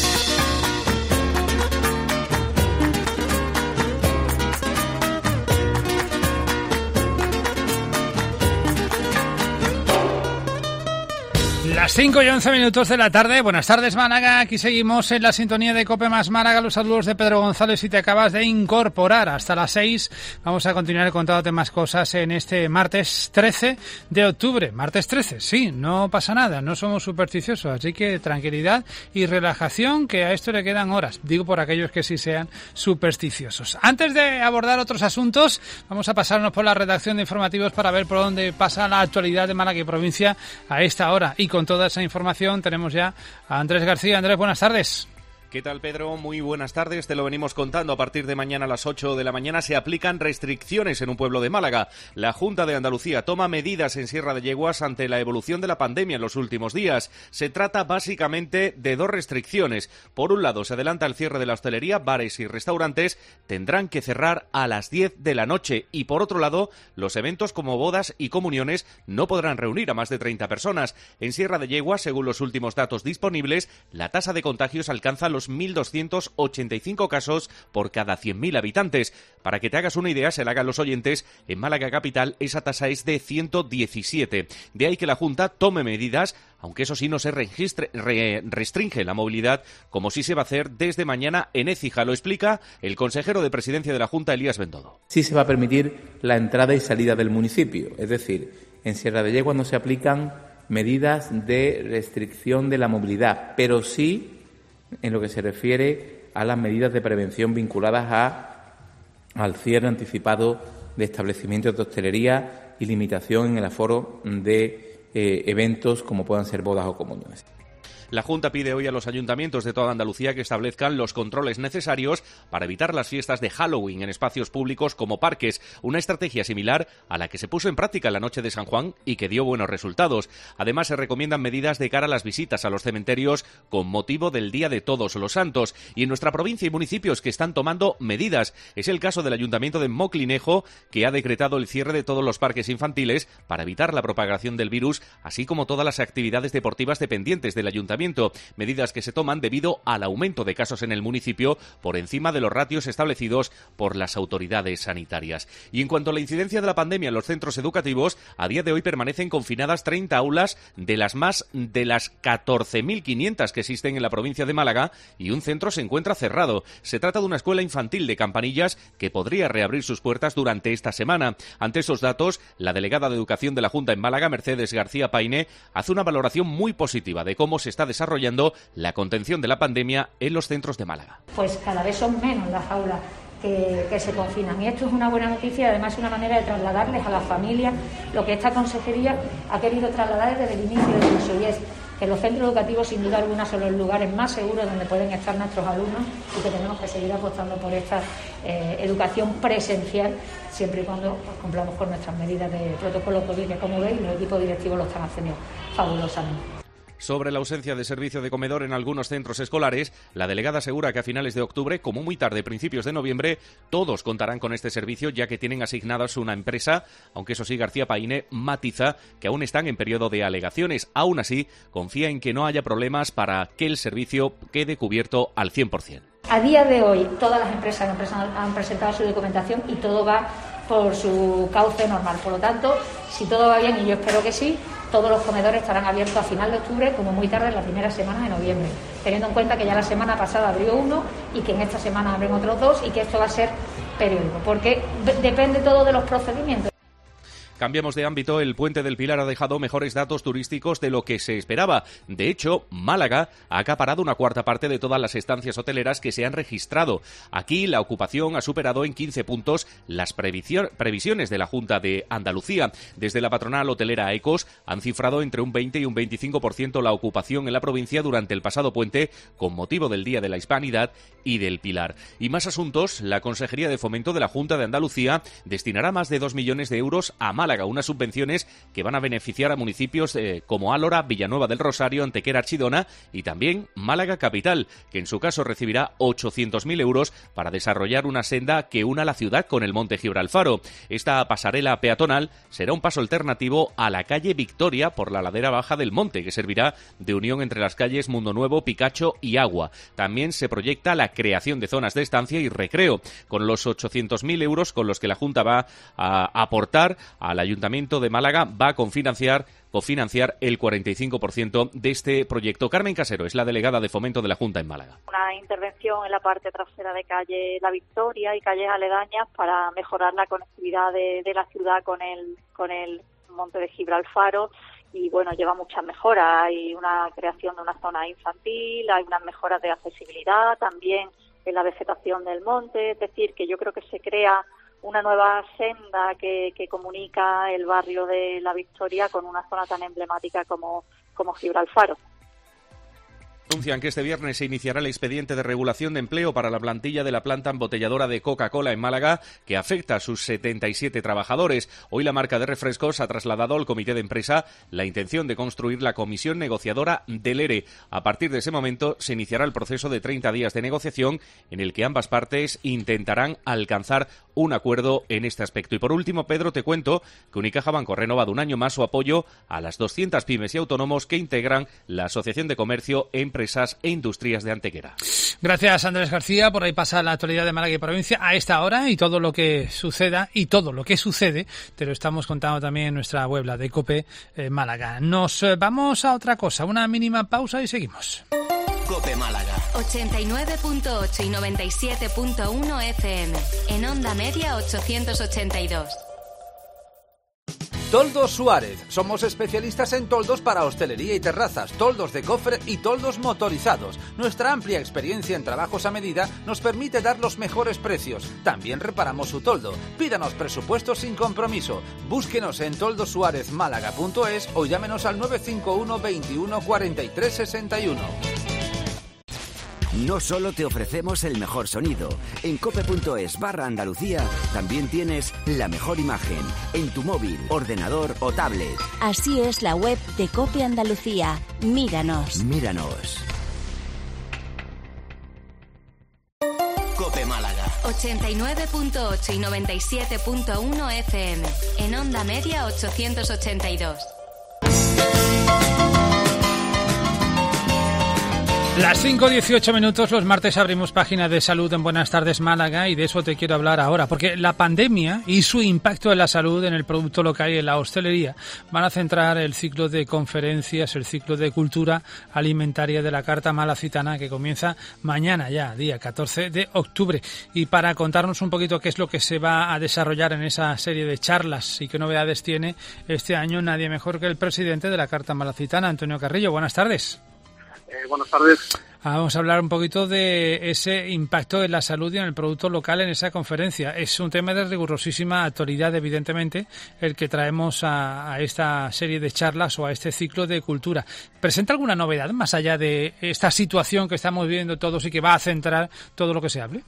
Las cinco y once minutos de la tarde. Buenas tardes, Málaga. Aquí seguimos en la sintonía de Cope Más Málaga. Los saludos de Pedro González si te acabas de incorporar. Hasta las seis vamos a continuar contándote más cosas en este martes trece de octubre. Martes trece, sí, no pasa nada, no somos supersticiosos, así que tranquilidad y relajación, que a esto le quedan horas. Digo por aquellos que sí sean supersticiosos. Antes de abordar otros asuntos, vamos a pasarnos por la redacción de informativos para ver por dónde pasa la actualidad de Málaga y provincia a esta hora. Y con toda esa información tenemos ya a Andrés García. Andrés, buenas tardes. ¿Qué tal, Pedro? Muy buenas tardes. Te lo venimos contando. A partir de mañana a las ocho de la mañana se aplican restricciones en un pueblo de Málaga. La Junta de Andalucía toma medidas en Sierra de Yeguas ante la evolución de la pandemia en los últimos días. Se trata básicamente de dos restricciones. Por un lado, se adelanta el cierre de la hostelería, bares y restaurantes tendrán que cerrar a las diez de la noche. Y por otro lado, los eventos como bodas y comuniones no podrán reunir a más de treinta personas. En Sierra de Yeguas, según los últimos datos disponibles, la tasa de contagios alcanza los mil doscientos ochenta y cinco casos por cada cien mil habitantes. Para que te hagas una idea, se la hagan los oyentes, en Málaga capital esa tasa es de ciento diecisiete. De ahí que la Junta tome medidas, aunque eso sí no se registre, re, restringe la movilidad, como sí se va a hacer desde mañana en Écija. Lo explica el consejero de Presidencia de la Junta, Elías Bendodo. Sí se va a permitir la entrada y salida del municipio, es decir, en Sierra de Yeguas no se aplican medidas de restricción de la movilidad, pero sí en lo que se refiere a las medidas de prevención vinculadas a, al cierre anticipado de establecimientos de hostelería y limitación en el aforo de eh, eventos como puedan ser bodas o comuniones. La Junta pide hoy a los ayuntamientos de toda Andalucía que establezcan los controles necesarios para evitar las fiestas de Halloween en espacios públicos como parques, una estrategia similar a la que se puso en práctica la noche de San Juan y que dio buenos resultados. Además, se recomiendan medidas de cara a las visitas a los cementerios con motivo del Día de Todos los Santos. Y en nuestra provincia hay municipios que están tomando medidas. Es el caso del Ayuntamiento de Moclinejo, que ha decretado el cierre de todos los parques infantiles para evitar la propagación del virus, así como todas las actividades deportivas dependientes del ayuntamiento. Medidas que se toman debido al aumento de casos en el municipio por encima de los ratios establecidos por las autoridades sanitarias. Y en cuanto a la incidencia de la pandemia en los centros educativos, a día de hoy permanecen confinadas treinta aulas de las más de las catorce mil quinientas que existen en la provincia de Málaga, y un centro se encuentra cerrado. Se trata de una escuela infantil de Campanillas que podría reabrir sus puertas durante esta semana. Ante esos datos, la delegada de Educación de la Junta en Málaga, Mercedes García Paine, hace una valoración muy positiva de cómo se está desarrollando la contención de la pandemia en los centros de Málaga. Pues cada vez son menos las aulas que, que se confinan, y esto es una buena noticia y además es una manera de trasladarles a las familias lo que esta consejería ha querido trasladar desde el inicio del curso, y es que los centros educativos sin duda alguna son los lugares más seguros donde pueden estar nuestros alumnos, y que tenemos que seguir apostando por esta eh, educación presencial, siempre y cuando pues, cumplamos con nuestras medidas de protocolo COVID, que como veis los equipos directivos lo están haciendo fabulosamente. Sobre la ausencia de servicio de comedor en algunos centros escolares, la delegada asegura que a finales de octubre, como muy tarde, principios de noviembre, todos contarán con este servicio, ya que tienen asignadas una empresa, aunque eso sí, García Paine matiza que aún están en periodo de alegaciones. Aún así, confía en que no haya problemas para que el servicio quede cubierto al cien por ciento. A día de hoy, todas las empresas han presentado su documentación y todo va por su cauce normal. Por lo tanto, si todo va bien, y yo espero que sí, todos los comedores estarán abiertos a final de octubre, como muy tarde en la primera semana de noviembre, teniendo en cuenta que ya la semana pasada abrió uno y que en esta semana abren otros dos, y que esto va a ser periódico, porque depende todo de los procedimientos. Cambiamos de ámbito. El Puente del Pilar ha dejado mejores datos turísticos de lo que se esperaba. De hecho, Málaga ha acaparado una cuarta parte de todas las estancias hoteleras que se han registrado. Aquí la ocupación ha superado en quince puntos las previsiones de la Junta de Andalucía. Desde la patronal hotelera Ecos han cifrado entre un veinte y un veinticinco por ciento la ocupación en la provincia durante el pasado puente, con motivo del Día de la Hispanidad y del Pilar. Y más asuntos. La Consejería de Fomento de la Junta de Andalucía destinará más de dos millones de euros a Málaga. Málaga, unas subvenciones que van a beneficiar a municipios eh, como Álora, Villanueva del Rosario, Antequera, Archidona y también Málaga Capital, que en su caso recibirá ochocientos mil euros para desarrollar una senda que una la ciudad con el Monte Gibralfaro. Esta pasarela peatonal será un paso alternativo a la calle Victoria por la ladera baja del monte, que servirá de unión entre las calles Mundo Nuevo, Picacho y Agua. También se proyecta la creación de zonas de estancia y recreo, con los ochocientos mil euros con los que la Junta va a aportar al Ayuntamiento de Málaga, va a cofinanciar, cofinanciar el cuarenta y cinco por ciento de este proyecto. Carmen Casero es la delegada de Fomento de la Junta en Málaga. Una intervención en la parte trasera de calle La Victoria y calles aledañas para mejorar la conectividad de, de la ciudad con el, con el Monte de Gibralfaro. Y bueno, lleva muchas mejoras. Hay una creación de una zona infantil, hay unas mejoras de accesibilidad también en la vegetación del monte. Es decir, que yo creo que se crea una nueva senda que, que comunica el barrio de La Victoria con una zona tan emblemática como, como Gibralfaro. Anuncian que este viernes se iniciará el expediente de regulación de empleo para la plantilla de la planta embotelladora de Coca-Cola en Málaga, que afecta a sus setenta y siete trabajadores. Hoy la marca de refrescos ha trasladado al comité de empresa la intención de construir la comisión negociadora del E R E. A partir de ese momento se iniciará el proceso de treinta días de negociación en el que ambas partes intentarán alcanzar un acuerdo en este aspecto. Y por último, Pedro, te cuento que Unicaja Banco ha renovado un año más su apoyo a las doscientas pymes y autónomos que integran la Asociación de Comercio, Empresas e Industrias de Antequera. Gracias, Andrés García. Por ahí pasa la actualidad de Málaga y provincia a esta hora, y todo lo que suceda y todo lo que sucede te lo estamos contando también en nuestra web, la de COPE eh, Málaga. Nos eh, vamos a otra cosa, una mínima pausa y seguimos. COPE Málaga ochenta y nueve punto ocho y noventa y siete punto uno F M, en onda media ochocientos ochenta y dos. Toldos Suárez. Somos especialistas en toldos para hostelería y terrazas, toldos de cofre y toldos motorizados. Nuestra amplia experiencia en trabajos a medida nos permite dar los mejores precios. También reparamos su toldo. Pídanos presupuestos sin compromiso. Búsquenos en toldos suárez málaga punto es o llámenos al nueve cinco uno veintiuno cuarenta y tres sesenta y uno. No solo te ofrecemos el mejor sonido, en cope.es barra Andalucía también tienes la mejor imagen en tu móvil, ordenador o tablet. Así es la web de Cope Andalucía. Míranos. Míranos. Cope Málaga. ochenta y nueve punto ocho y noventa y siete punto uno F M. En onda media ochocientos ochenta y dos. Las cinco dieciocho minutos, los martes abrimos página de salud en Buenas Tardes Málaga y de eso te quiero hablar ahora, porque la pandemia y su impacto en la salud, en el producto local y en la hostelería van a centrar el ciclo de conferencias, el ciclo de cultura alimentaria de la Carta Malacitana que comienza mañana ya, día catorce de octubre. Y para contarnos un poquito qué es lo que se va a desarrollar en esa serie de charlas y qué novedades tiene este año, nadie mejor que el presidente de la Carta Malacitana, Antonio Carrillo. Buenas tardes. Eh, buenas tardes. Vamos a hablar un poquito de ese impacto en la salud y en el producto local en esa conferencia. Es un tema de rigurosísima actualidad, evidentemente, el que traemos a, a esta serie de charlas o a este ciclo de cultura. ¿Presenta alguna novedad más allá de esta situación que estamos viviendo todos y que va a centrar todo lo que se hable?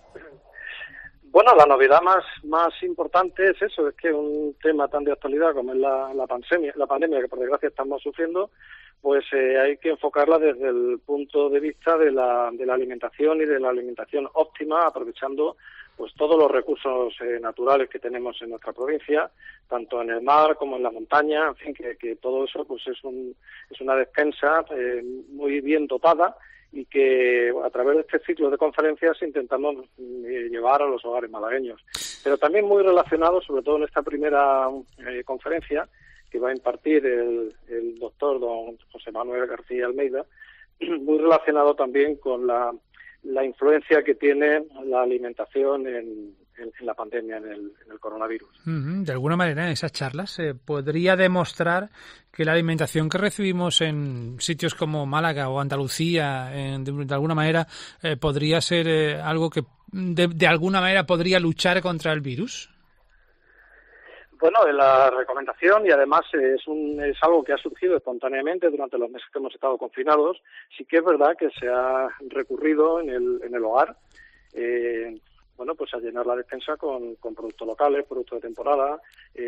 Bueno, la novedad más más importante es eso, es que un tema tan de actualidad como es la, la pandemia, la pandemia que por desgracia estamos sufriendo, pues eh, hay que enfocarla desde el punto de vista de la, de la alimentación y de la alimentación óptima, aprovechando pues todos los recursos eh, naturales que tenemos en nuestra provincia, tanto en el mar como en la montaña, en fin, que, que todo eso pues es un es una despensa eh, muy bien dotada y que a través de este ciclo de conferencias intentamos eh, llevar a los hogares malagueños. Pero también muy relacionado, sobre todo en esta primera eh, conferencia, que va a impartir el, el doctor don José Manuel García Almeida, muy relacionado también con la, la influencia que tiene la alimentación en, en, en la pandemia, en el, en el coronavirus. Uh-huh. De alguna manera, en esas charlas se podría demostrar que la alimentación que recibimos en sitios como Málaga o Andalucía, en, de, de alguna manera, eh, podría ser eh, algo que de, de alguna manera podría luchar contra el virus. Bueno, la recomendación, y además es un es algo que ha surgido espontáneamente durante los meses que hemos estado confinados, sí que es verdad que se ha recurrido en el en el hogar, eh, bueno, pues a llenar la despensa con, con productos locales, productos de temporada,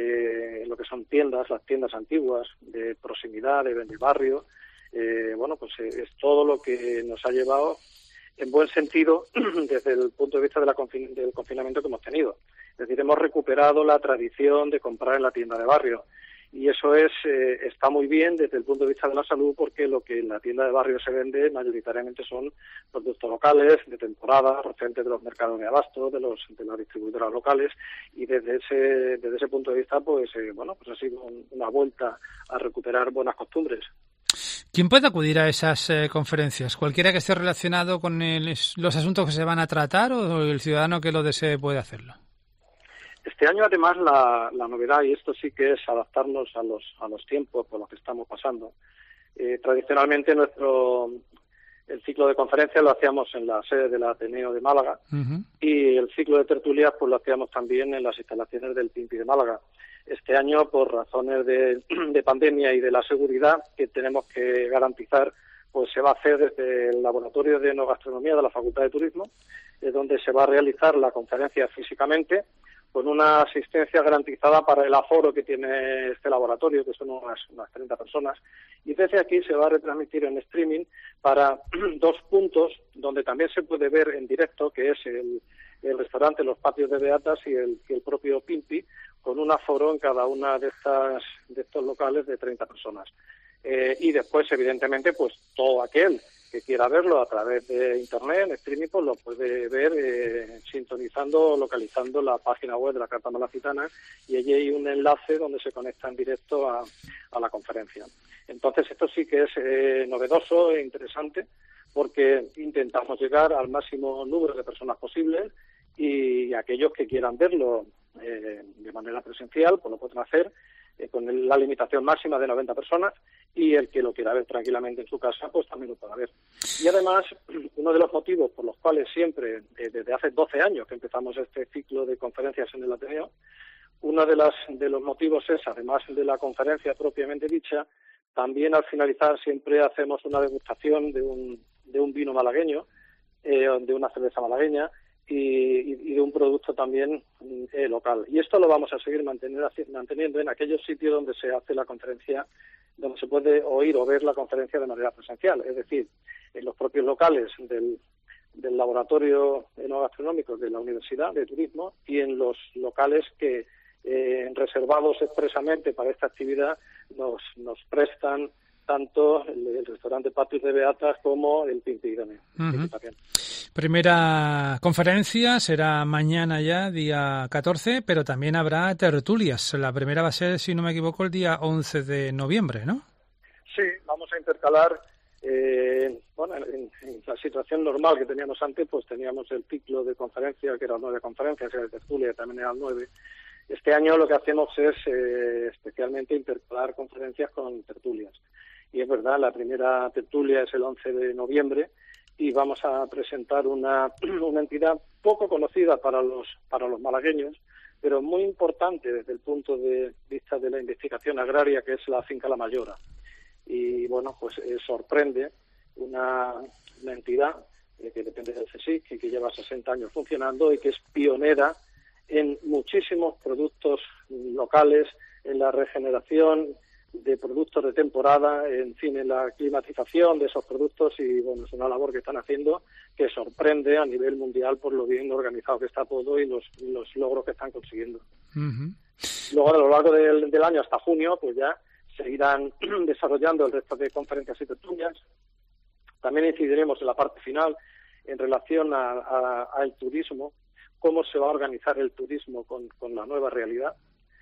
eh, lo que son tiendas, las tiendas antiguas, de proximidad, de, de barrio, eh, bueno, pues es todo lo que nos ha llevado en buen sentido desde el punto de vista de la confin- del confinamiento que hemos tenido. Es decir, hemos recuperado la tradición de comprar en la tienda de barrio y eso es eh, está muy bien desde el punto de vista de la salud porque lo que en la tienda de barrio se vende mayoritariamente son productos locales, de temporada, procedentes de los mercados de abasto, de los de las distribuidoras locales y desde ese desde ese punto de vista pues eh, bueno pues ha sido un, una vuelta a recuperar buenas costumbres. ¿Quién puede acudir a esas eh, conferencias? ¿Cualquiera que esté relacionado con el, los asuntos que se van a tratar o el ciudadano que lo desee puede hacerlo? Este año, además, la, la novedad, y esto sí que es adaptarnos a los a los tiempos por los que estamos pasando. Eh, tradicionalmente, nuestro el ciclo de conferencias lo hacíamos en la sede del Ateneo de Málaga uh-huh. y el ciclo de tertulias pues lo hacíamos también en las instalaciones del P I M P I de Málaga. Este año, por razones de, de pandemia y de la seguridad que tenemos que garantizar, pues se va a hacer desde el Laboratorio de Enogastronomía de la Facultad de Turismo, es donde se va a realizar la conferencia físicamente, con una asistencia garantizada para el aforo que tiene este laboratorio, que son unas, unas treinta personas, y desde aquí se va a retransmitir en streaming para dos puntos donde también se puede ver en directo, que es el, el restaurante Los Patios de Beatas y el, y el propio P I M P I, con un aforo en cada una de estas de estos locales de treinta personas. Eh, y después, evidentemente, pues todo aquel que quiera verlo a través de internet, en streaming, pues lo puede ver eh, sintonizando o localizando la página web de la Carta Malacitana y allí hay un enlace donde se conecta en directo a, a la conferencia. Entonces, esto sí que es eh, novedoso e interesante porque intentamos llegar al máximo número de personas posibles y aquellos que quieran verlo eh, de manera presencial, pues lo pueden hacer eh, con el, la limitación máxima de noventa personas, y el que lo quiera ver tranquilamente en su casa, pues también lo podrá ver. Y además, uno de los motivos por los cuales siempre, eh, desde hace doce años que empezamos este ciclo de conferencias en el Ateneo, uno de, las, de los motivos es, además de la conferencia propiamente dicha, también al finalizar siempre hacemos una degustación de un, de un vino malagueño, eh, de una cerveza malagueña, y, y de un producto también eh, local. Y esto lo vamos a seguir mantener, manteniendo en aquellos sitios donde se hace la conferencia, donde se puede oír o ver la conferencia de manera presencial, es decir, en los propios locales del, del laboratorio enogastronómico de la Universidad de Turismo, y en los locales que, eh, reservados expresamente para esta actividad, nos, nos prestan tanto el, el restaurante Patios de Beatas como el Pimpidone. Uh-huh. Primera conferencia será mañana ya, día catorce, pero también habrá tertulias. La primera va a ser, si no me equivoco, el día once de noviembre, ¿no? Sí, vamos a intercalar, eh, bueno, en, en la situación normal que teníamos antes, pues teníamos el ciclo de conferencias, que eran nueve conferencias, y de tertulia también eran nueve. Este año lo que hacemos es eh, especialmente intercalar conferencias con tertulias. Y es verdad, la primera tertulia es el once de noviembre, y vamos a presentar una, una entidad poco conocida para los, para los malagueños, pero muy importante desde el punto de vista de la investigación agraria, que es la finca La Mayora. Y bueno, pues eh, sorprende una, una entidad eh, que depende del CSIC y que lleva sesenta años funcionando y que es pionera en muchísimos productos locales, en la regeneración de productos de temporada, en fin, en la climatización de esos productos, y bueno, es una labor que están haciendo que sorprende a nivel mundial por lo bien organizado que está todo y los, los logros que están consiguiendo. Uh-huh. Luego, a lo largo del, del año hasta junio, pues ya se irán desarrollando el resto de conferencias y tertulias. También incidiremos en la parte final en relación a, a, al turismo, cómo se va a organizar el turismo con, con la nueva realidad.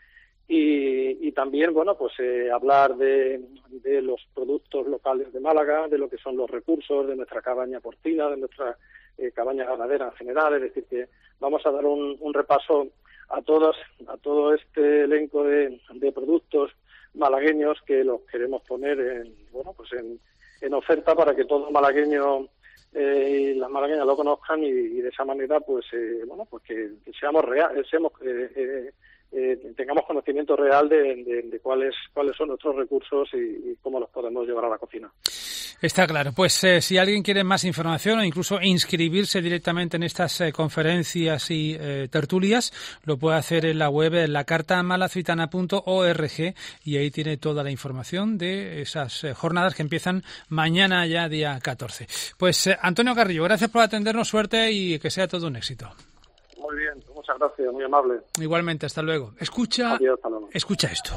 Y, y también, bueno, pues eh, hablar de, de los productos locales de Málaga, de lo que son los recursos de nuestra cabaña porcina, de nuestra eh, cabaña ganadera en general. Es decir, que vamos a dar un, un repaso a todos, a todo este elenco de, de productos malagueños que los queremos poner en, bueno, pues en, en oferta para que todo malagueño eh, y las malagueñas lo conozcan, y, y de esa manera, pues, eh, bueno, pues que, que seamos reales, seamos eh, eh, Eh, tengamos conocimiento real de, de, de cuáles cuáles son nuestros recursos y, y cómo los podemos llevar a la cocina. Está claro. Pues eh, si alguien quiere más información o incluso inscribirse directamente en estas eh, conferencias y eh, tertulias, lo puede hacer en la web, en la carta malacitana punto org, y ahí tiene toda la información de esas eh, jornadas que empiezan mañana ya, día catorce. Pues eh, Antonio Carrillo, gracias por atendernos, suerte y que sea todo un éxito. Muy bien, muchas gracias, muy amable. Igualmente, hasta luego. Escucha, Adiós, hasta luego. Escucha esto.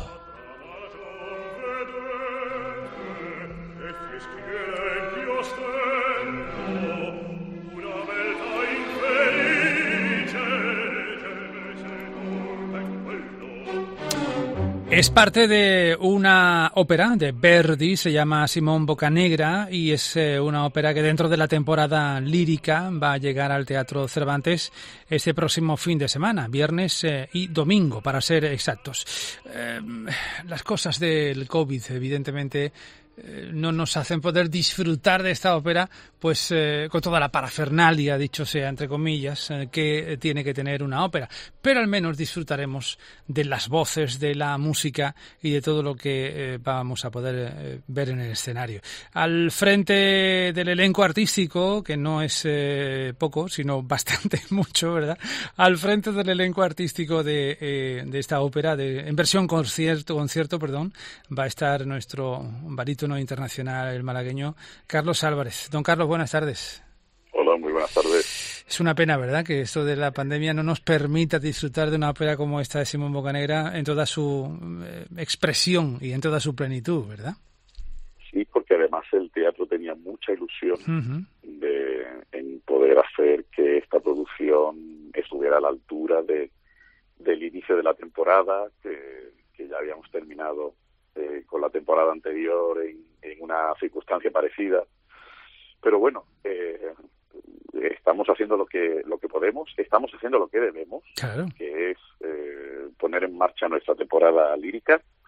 Es parte de una ópera de Verdi, se llama Simón Boccanegra, y es eh, una ópera que dentro de la temporada lírica va a llegar al Teatro Cervantes este próximo fin de semana, viernes eh, y domingo, para ser exactos. Eh, las cosas del COVID, evidentemente, no nos hacen poder disfrutar de esta ópera, pues eh, con toda la parafernalia, dicho sea entre comillas, eh, que tiene que tener una ópera, pero al menos disfrutaremos de las voces, de la música y de todo lo que eh, vamos a poder eh, ver en el escenario. Al frente del elenco artístico, que no es eh, poco, sino bastante mucho, ¿verdad? Al frente del elenco artístico de, eh, de esta ópera, de, en versión concierto, concierto, perdón, va a estar nuestro barítono internacional, el malagueño Carlos Álvarez. Don Carlos, buenas tardes. Hola, muy buenas tardes. Es una pena, ¿verdad?, que esto de la pandemia no nos permita disfrutar de una ópera como esta de Simón Boccanegra en toda su eh, expresión y en toda su plenitud, ¿verdad? Sí, porque además el teatro tenía mucha ilusión uh-huh. de, en poder hacer que esta producción estuviera a la altura de, del inicio de la temporada, que, que ya habíamos terminado Eh, con la temporada anterior en, en una circunstancia parecida, pero bueno, eh, estamos haciendo lo que lo que podemos, estamos haciendo lo que debemos, claro. que es eh, poner en marcha nuestra temporada lírica,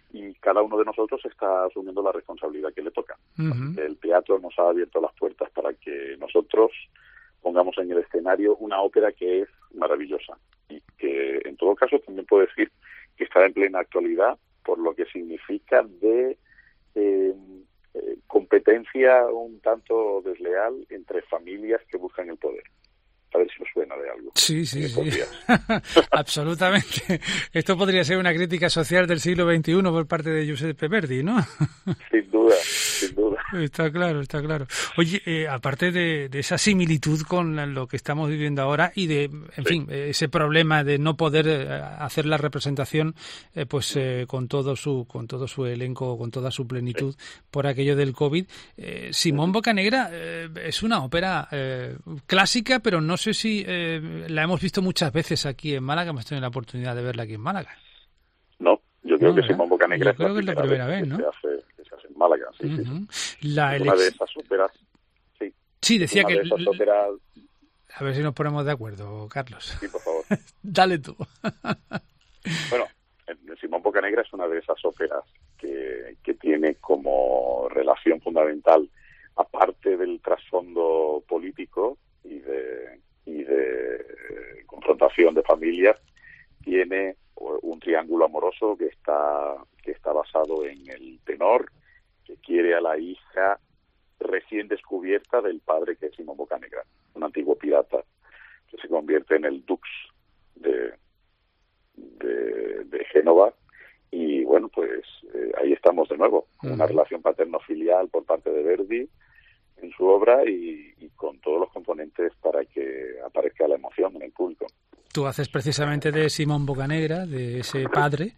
y cada uno de nosotros está asumiendo la responsabilidad que le toca. Uh-huh. El teatro nos ha abierto las puertas para que nosotros pongamos en el escenario una ópera que es maravillosa y que en todo caso también puedo decir que está en plena actualidad por lo que significa de eh, eh, competencia un tanto desleal entre familias que buscan el poder. A ver si os suena de algo. Sí, sí, sí. Absolutamente. Esto podría ser una crítica social del siglo veintiuno por parte de Giuseppe Verdi, ¿no? Sin duda, sin duda. Está claro, está claro. Oye, eh, aparte de, de esa similitud con la, lo que estamos viviendo ahora y de, en sí. fin, ese problema de no poder eh, hacer la representación, eh, pues eh, con todo su, con todo su elenco, con toda su plenitud, sí. por aquello del COVID, eh, Simón Boccanegra eh, es una ópera eh, clásica, pero no sé si eh, la hemos visto muchas veces aquí en Málaga. Hemos tenido la oportunidad de verla aquí en Málaga. No, yo creo no, que ¿verdad? Simón Boccanegra es la primera, primera vez, vez ¿no? que, se hace, que se hace en Málaga. Sí, uh-huh. sí. La es elex... una de esas óperas. Sí, sí decía que... De esas óperas... A ver si nos ponemos de acuerdo, Carlos. Sí, por favor. Dale tú. Bueno, Simón Boccanegra es una de esas óperas que, que tiene como relación fundamental, aparte del trasfondo político y de... y de confrontación de familias, tiene un triángulo amoroso que está que está basado en el tenor que quiere a la hija recién descubierta del padre, que es Simón Boccanegra, un antiguo pirata que se convierte en el dux de de, de Génova. Y bueno, pues eh, ahí estamos de nuevo, con una relación paterno-filial por parte de Verdi en su obra y, y con todos los componentes para que aparezca la emoción en el público. Tú haces precisamente de Simón Boccanegra, de ese padre,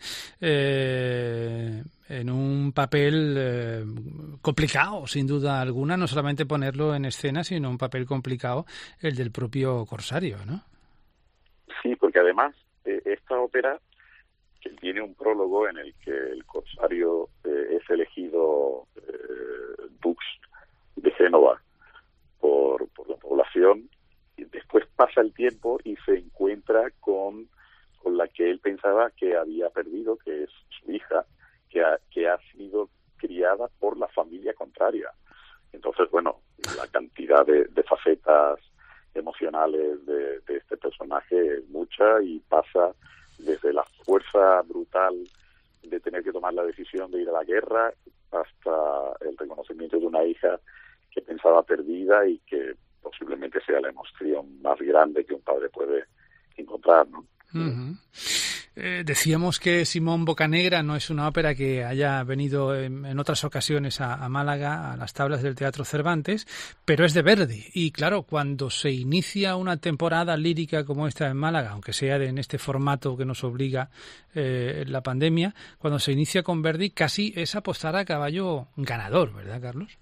eh, en un papel eh, complicado, sin duda alguna, no solamente ponerlo en escena, sino un papel complicado, el del propio Corsario, ¿no? Sí, porque además eh, esta ópera, que tiene un prólogo en el que el Corsario eh, es elegido eh, dux de Génova por, por la población, y después pasa el tiempo y se encuentra con, con la que él pensaba que había perdido, que es su hija, que ha, que ha sido criada por la familia contraria. Entonces, bueno, la cantidad de, de facetas emocionales de, de este personaje es mucha y pasa desde la fuerza brutal de tener que tomar la decisión de ir a la guerra hasta el reconocimiento de una hija que pensaba perdida y que posiblemente sea la emoción más grande que un padre puede encontrar, ¿no? Uh-huh. Eh, decíamos que Simón Boccanegra no es una ópera que haya venido en, en otras ocasiones a, a Málaga, a las tablas del Teatro Cervantes, pero es de Verdi. Y claro, cuando se inicia una temporada lírica como esta en Málaga, aunque sea de, en este formato que nos obliga eh, la pandemia, cuando se inicia con Verdi casi es apostar a caballo ganador, ¿verdad, Carlos?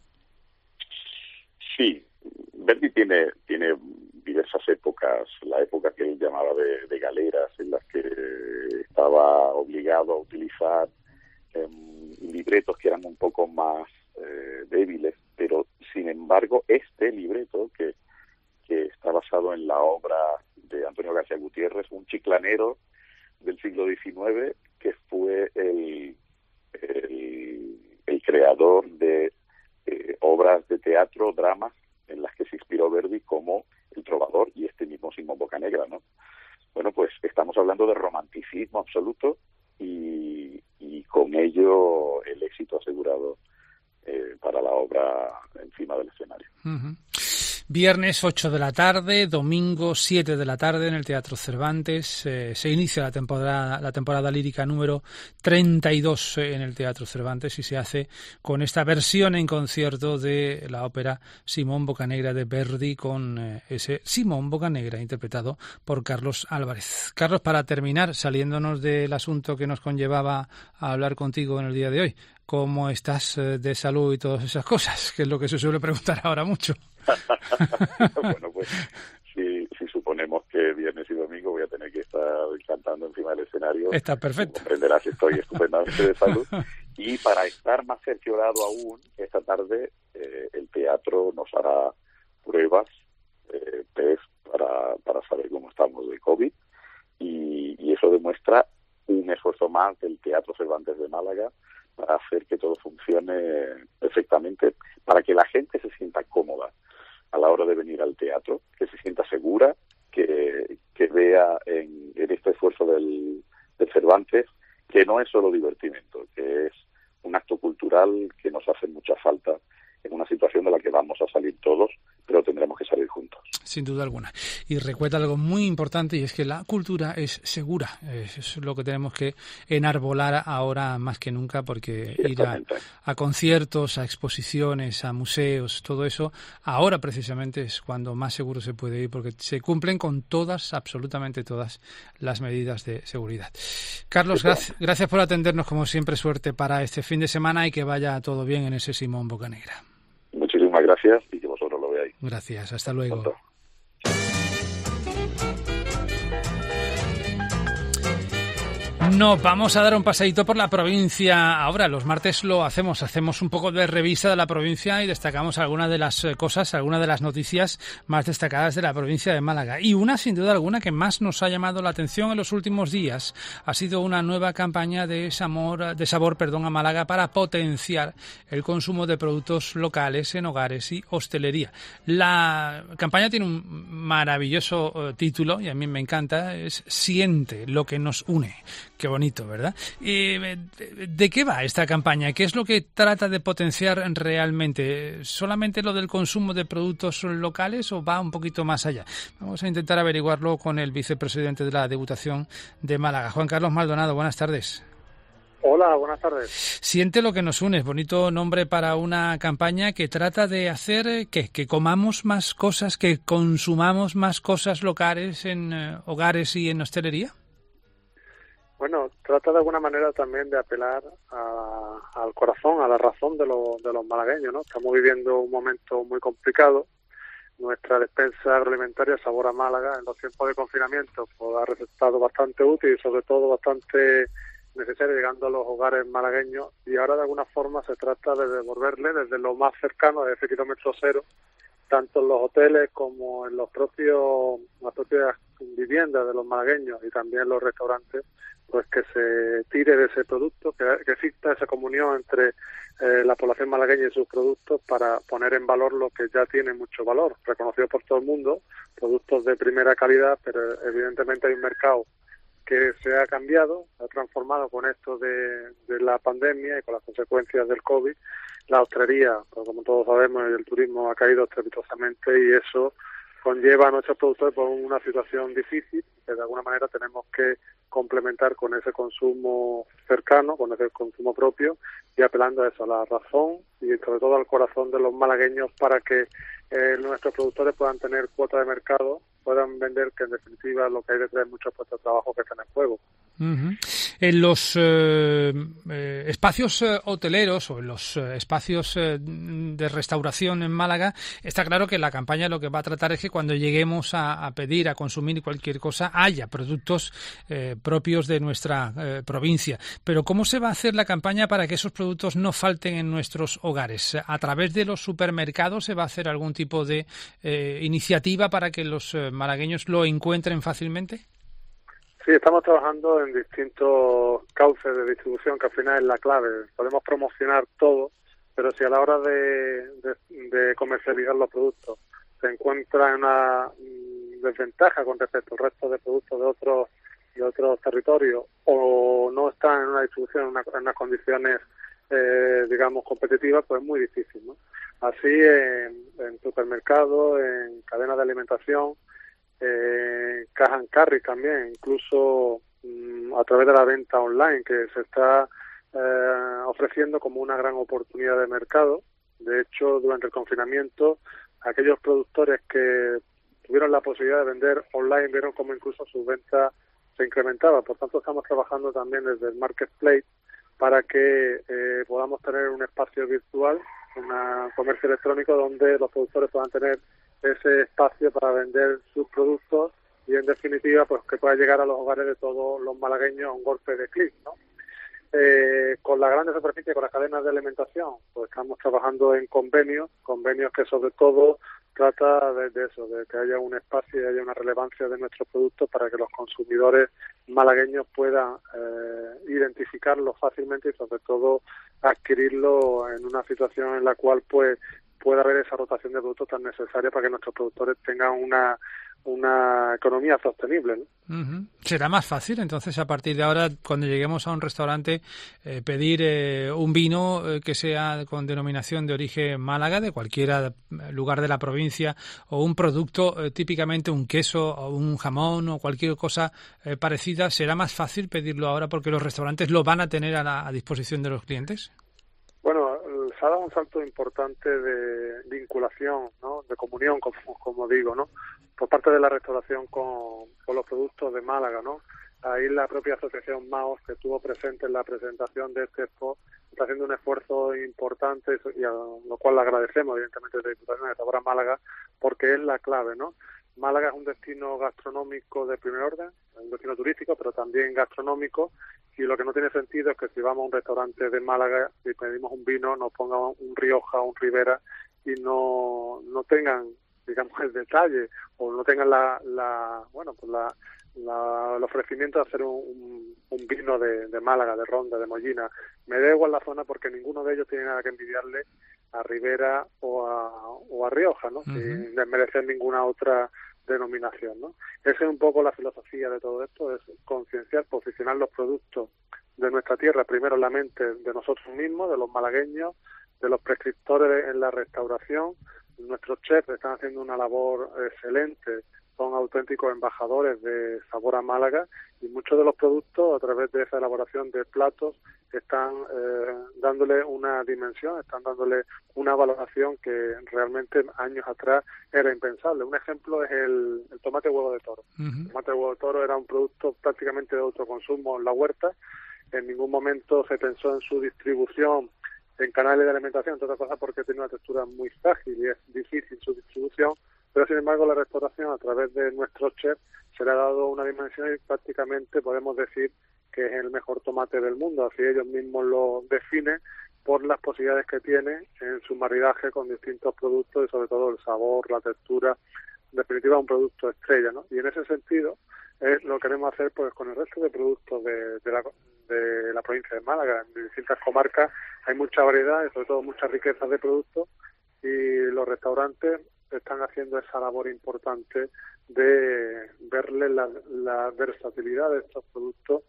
Sí, Verdi tiene tiene diversas épocas, la época que él llamaba de, de galeras, en las que estaba obligado a utilizar eh, libretos que eran un poco más eh, débiles, pero sin embargo este libreto que, que está basado en la obra de Antonio García Gutiérrez, un chiclanero del siglo diecinueve que fue el, el, el creador de eh, obras de teatro, dramas, en las que se inspiró Verdi, como El Trovador y este mismo Simón Boccanegra, ¿no? Bueno, pues estamos hablando de romanticismo absoluto y, y con ello el éxito asegurado eh, para la obra encima del escenario. Uh-huh. Viernes ocho de la tarde, domingo siete de la tarde en el Teatro Cervantes. Eh, se inicia la temporada, la temporada lírica número treinta y dos en el Teatro Cervantes y se hace con esta versión en concierto de la ópera Simón Boccanegra de Verdi con eh, ese Simón Boccanegra interpretado por Carlos Álvarez. Carlos, para terminar, saliéndonos del asunto que nos conllevaba a hablar contigo en el día de hoy, ¿cómo estás de salud y todas esas cosas? Que es lo que se suele preguntar ahora mucho. Bueno, pues si, si suponemos que viernes y domingo voy a tener que estar cantando encima del escenario, está perfecto. Comprenderás que estoy estupendamente de salud. Y para estar más cerciorado aún, esta tarde eh, el teatro nos hará pruebas, eh, test para, para saber cómo estamos de COVID, y, y eso demuestra un esfuerzo más del Teatro Cervantes de Málaga para hacer que todo funcione perfectamente, para que la gente se sienta cómoda a la hora de venir al teatro, que se sienta segura, que, que vea en, en este esfuerzo del, del Cervantes que no es solo divertimento, que es un acto cultural que nos hace mucha falta en una situación de la que vamos a salir todos, pero tendremos que salir juntos. Sin duda alguna. Y recuerda algo muy importante, y es que la cultura es segura. Es lo que tenemos que enarbolar ahora más que nunca, porque ir a, a conciertos, a exposiciones, a museos, todo eso, ahora precisamente es cuando más seguro se puede ir, porque se cumplen con todas, absolutamente todas, las medidas de seguridad. Carlos, gracias, gracias por atendernos, como siempre, suerte para este fin de semana y que vaya todo bien en ese Simón Bocanegra. Muchísimas gracias y que vosotros lo veáis. Gracias, hasta luego. Pronto. Nos vamos a dar un paseíto por la provincia. Ahora, los martes lo hacemos, hacemos un poco de revista de la provincia y destacamos algunas de las cosas, algunas de las noticias más destacadas de la provincia de Málaga. Y una, sin duda alguna, que más nos ha llamado la atención en los últimos días ha sido una nueva campaña de sabor, de sabor, perdón, a Málaga para potenciar el consumo de productos locales en hogares y hostelería. La campaña tiene un maravilloso uh, título y a mí me encanta, es Siente lo que nos une. Qué bonito, ¿verdad? ¿Y de qué va esta campaña? ¿Qué es lo que trata de potenciar realmente? ¿Solamente lo del consumo de productos locales o va un poquito más allá? Vamos a intentar averiguarlo con el vicepresidente de la Diputación de Málaga, Juan Carlos Maldonado. Buenas tardes. Hola, buenas tardes. Siente lo que nos une, bonito nombre para una campaña que trata de hacer ¿qué? que comamos más cosas, que consumamos más cosas locales en eh, hogares y en hostelería. Bueno, trata de alguna manera también de apelar a, al corazón, a la razón de, lo, de los malagueños, ¿no? Estamos viviendo un momento muy complicado. Nuestra despensa agroalimentaria Sabor a Málaga en los tiempos de confinamiento pues, ha resultado bastante útil y sobre todo bastante necesaria llegando a los hogares malagueños, y ahora de alguna forma se trata de devolverle desde lo más cercano, desde ese kilómetro cero, tanto en los hoteles como en los propios las propias viviendas de los malagueños y también los restaurantes, pues que se tire de ese producto, que, que exista esa comunión entre eh, la población malagueña y sus productos para poner en valor lo que ya tiene mucho valor, reconocido por todo el mundo, productos de primera calidad, pero evidentemente hay un mercado que se ha cambiado, se ha transformado con esto de, de la pandemia y con las consecuencias del COVID. La hostelería, pues como todos sabemos, el turismo ha caído estrepitosamente y eso conlleva a nuestros productores por una situación difícil que de alguna manera tenemos que complementar con ese consumo cercano, con ese consumo propio y apelando a eso, a la razón y sobre todo al corazón de los malagueños para que eh, nuestros productores puedan tener cuota de mercado, puedan vender, que en definitiva lo que hay detrás es muchos puestos de trabajo que están en juego. Uh-huh. En los eh, eh, espacios eh, hoteleros o en los eh, espacios eh, de restauración en Málaga, está claro que la campaña lo que va a tratar es que cuando lleguemos a, a pedir, a consumir cualquier cosa, haya productos eh, propios de nuestra eh, provincia. Pero ¿cómo se va a hacer la campaña para que esos productos no falten en nuestros hogares? ¿A través de los supermercados se va a hacer algún tipo de eh, iniciativa para que los eh, malagueños lo encuentren fácilmente? Sí, estamos trabajando en distintos cauces de distribución, que al final es la clave. Podemos promocionar todo, pero si a la hora de, de, de comercializar los productos se encuentra en una desventaja con respecto al resto de productos de otros de otros territorios o no están en una distribución en, una, en unas condiciones, eh, digamos, competitivas, pues es muy difícil, ¿no? Así, en, en supermercados, en cadenas de alimentación, eh, cash and carry también, incluso mmm, a través de la venta online que se está eh, ofreciendo como una gran oportunidad de mercado. De hecho, durante el confinamiento, aquellos productores que tuvieron la posibilidad de vender online vieron como incluso su venta se incrementaba. Por tanto, estamos trabajando también desde el marketplace para que eh, podamos tener un espacio virtual, un comercio electrónico donde los productores puedan tener ese espacio para vender sus productos y, en definitiva, pues que pueda llegar a los hogares de todos los malagueños a un golpe de clic, ¿no? Eh, con las grandes superficies, con las cadenas de alimentación, pues estamos trabajando en convenios, convenios que sobre todo trata de, de eso, de que haya un espacio y haya una relevancia de nuestros productos para que los consumidores malagueños puedan eh, identificarlo fácilmente y sobre todo adquirirlo en una situación en la cual pues pueda haber esa rotación de productos tan necesaria para que nuestros productores tengan una una economía sostenible, ¿no? Uh-huh. Será más fácil entonces a partir de ahora cuando lleguemos a un restaurante eh, pedir eh, un vino eh, que sea con denominación de origen Málaga, de cualquier lugar de la provincia, o un producto eh, típicamente un queso o un jamón o cualquier cosa eh, parecida. ¿Será más fácil pedirlo ahora porque los restaurantes lo van a tener a, la, a disposición de los clientes? Bueno, se ha dado un salto importante de vinculación, ¿no? De comunión, como, como digo, ¿no? Por parte de la restauración con, con los productos de Málaga, ¿no? Ahí la propia asociación MAOS, que estuvo presente en la presentación de este expo, está haciendo un esfuerzo importante y a lo cual le agradecemos, evidentemente, de la Diputación de Sabor a Málaga, porque es la clave, ¿no? Málaga es un destino gastronómico de primer orden, un destino turístico, pero también gastronómico, y lo que no tiene sentido es que si vamos a un restaurante de Málaga y pedimos un vino, nos pongan un Rioja o un Ribera y no, no tengan, digamos, el detalle, o no tengan la, la bueno, pues la, la, el ofrecimiento de hacer un, un, un vino de, de Málaga, de Ronda, de Mollina. Me da igual la zona porque ninguno de ellos tiene nada que envidiarle a Ribera o a, o a Rioja, ¿no? Uh-huh. Sin desmerecer ninguna otra denominación, ¿no? Esa es un poco la filosofía de todo esto, es concienciar, posicionar los productos de nuestra tierra, primero en la mente de nosotros mismos, de los malagueños, de los prescriptores en la restauración. Nuestros chefs están haciendo una labor excelente, son auténticos embajadores de Sabor a Málaga, y muchos de los productos, a través de esa elaboración de platos, están eh, dándole una dimensión, están dándole una valoración que realmente años atrás era impensable. Un ejemplo es el, el tomate huevo de toro. Uh-huh. El tomate huevo de toro era un producto prácticamente de autoconsumo en la huerta. En ningún momento se pensó en su distribución en canales de alimentación, entre otras cosas porque tiene una textura muy frágil y es difícil su distribución, pero sin embargo la restauración a través de nuestros chefs se le ha dado una dimensión y prácticamente podemos decir que es el mejor tomate del mundo, así ellos mismos lo definen por las posibilidades que tiene en su maridaje con distintos productos y sobre todo el sabor, la textura, en definitiva un producto estrella, ¿no? Y en ese sentido es lo que queremos hacer pues con el resto de productos de, de, la, de la provincia de Málaga. En distintas comarcas hay mucha variedad y sobre todo mucha riqueza de productos, y los restaurantes están haciendo esa labor importante de verle la, la versatilidad de estos productos,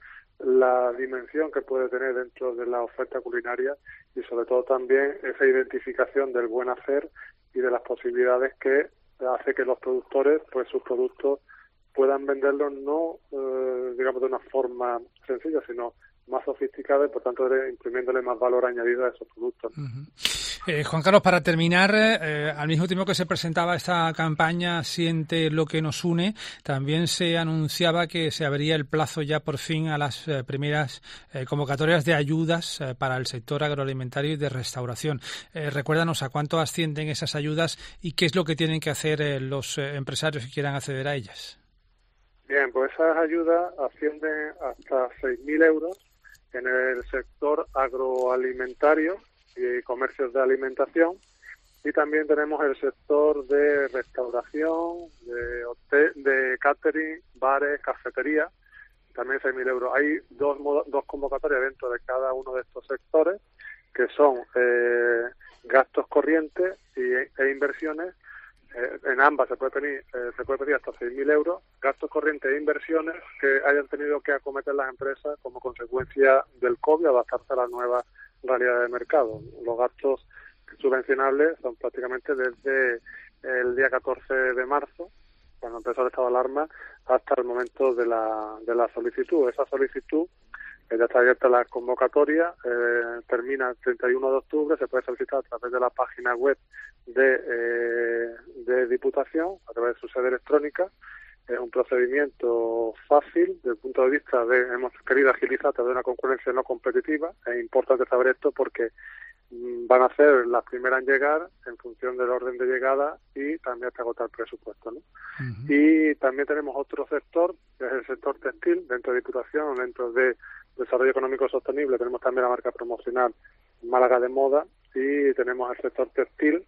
la dimensión que puede tener dentro de la oferta culinaria y sobre todo también esa identificación del buen hacer y de las posibilidades que hace que los productores, pues sus productos puedan venderlos no, eh, digamos, de una forma sencilla, sino más sofisticada y, por tanto, imprimiéndole más valor añadido a esos productos. Uh-huh. Eh, Juan Carlos, para terminar, eh, al mismo tiempo que se presentaba esta campaña Siente lo que nos une, también se anunciaba que se abría el plazo ya por fin a las eh, primeras eh, convocatorias de ayudas eh, para el sector agroalimentario y de restauración. Eh, recuérdanos a cuánto ascienden esas ayudas y qué es lo que tienen que hacer eh, los eh, empresarios que quieran acceder a ellas. Bien, pues esas ayudas ascienden hasta seis mil euros en el sector agroalimentario y comercios de alimentación, y también tenemos el sector de restauración, de hotel, de catering, bares, cafeterías, también seis mil euros. Hay dos dos convocatorias dentro de cada uno de estos sectores, que son eh, gastos corrientes y, e inversiones. Eh, en ambas se puede pedir eh, se puede pedir hasta seis mil euros, gastos corrientes e inversiones que hayan tenido que acometer las empresas como consecuencia del COVID, adaptarse a la nueva realidad de mercado. Los gastos subvencionables son prácticamente desde el día catorce de marzo, cuando empezó el estado de alarma, hasta el momento de la, de la solicitud. Esa solicitud eh, ya está abierta la convocatoria, eh, termina el treinta y uno de octubre, se puede solicitar a través de la página web de, eh, de Diputación, a través de su sede electrónica. Es un procedimiento fácil desde el punto de vista de, hemos querido agilizar a través de una concurrencia no competitiva. Es importante saber esto porque mmm, van a ser las primeras en llegar en función del orden de llegada y también hasta agotar el presupuesto, ¿no? Uh-huh. Y también tenemos otro sector, que es el sector textil, dentro de Diputación, dentro de Desarrollo Económico Sostenible. Tenemos también la marca promocional Málaga de Moda y tenemos el sector textil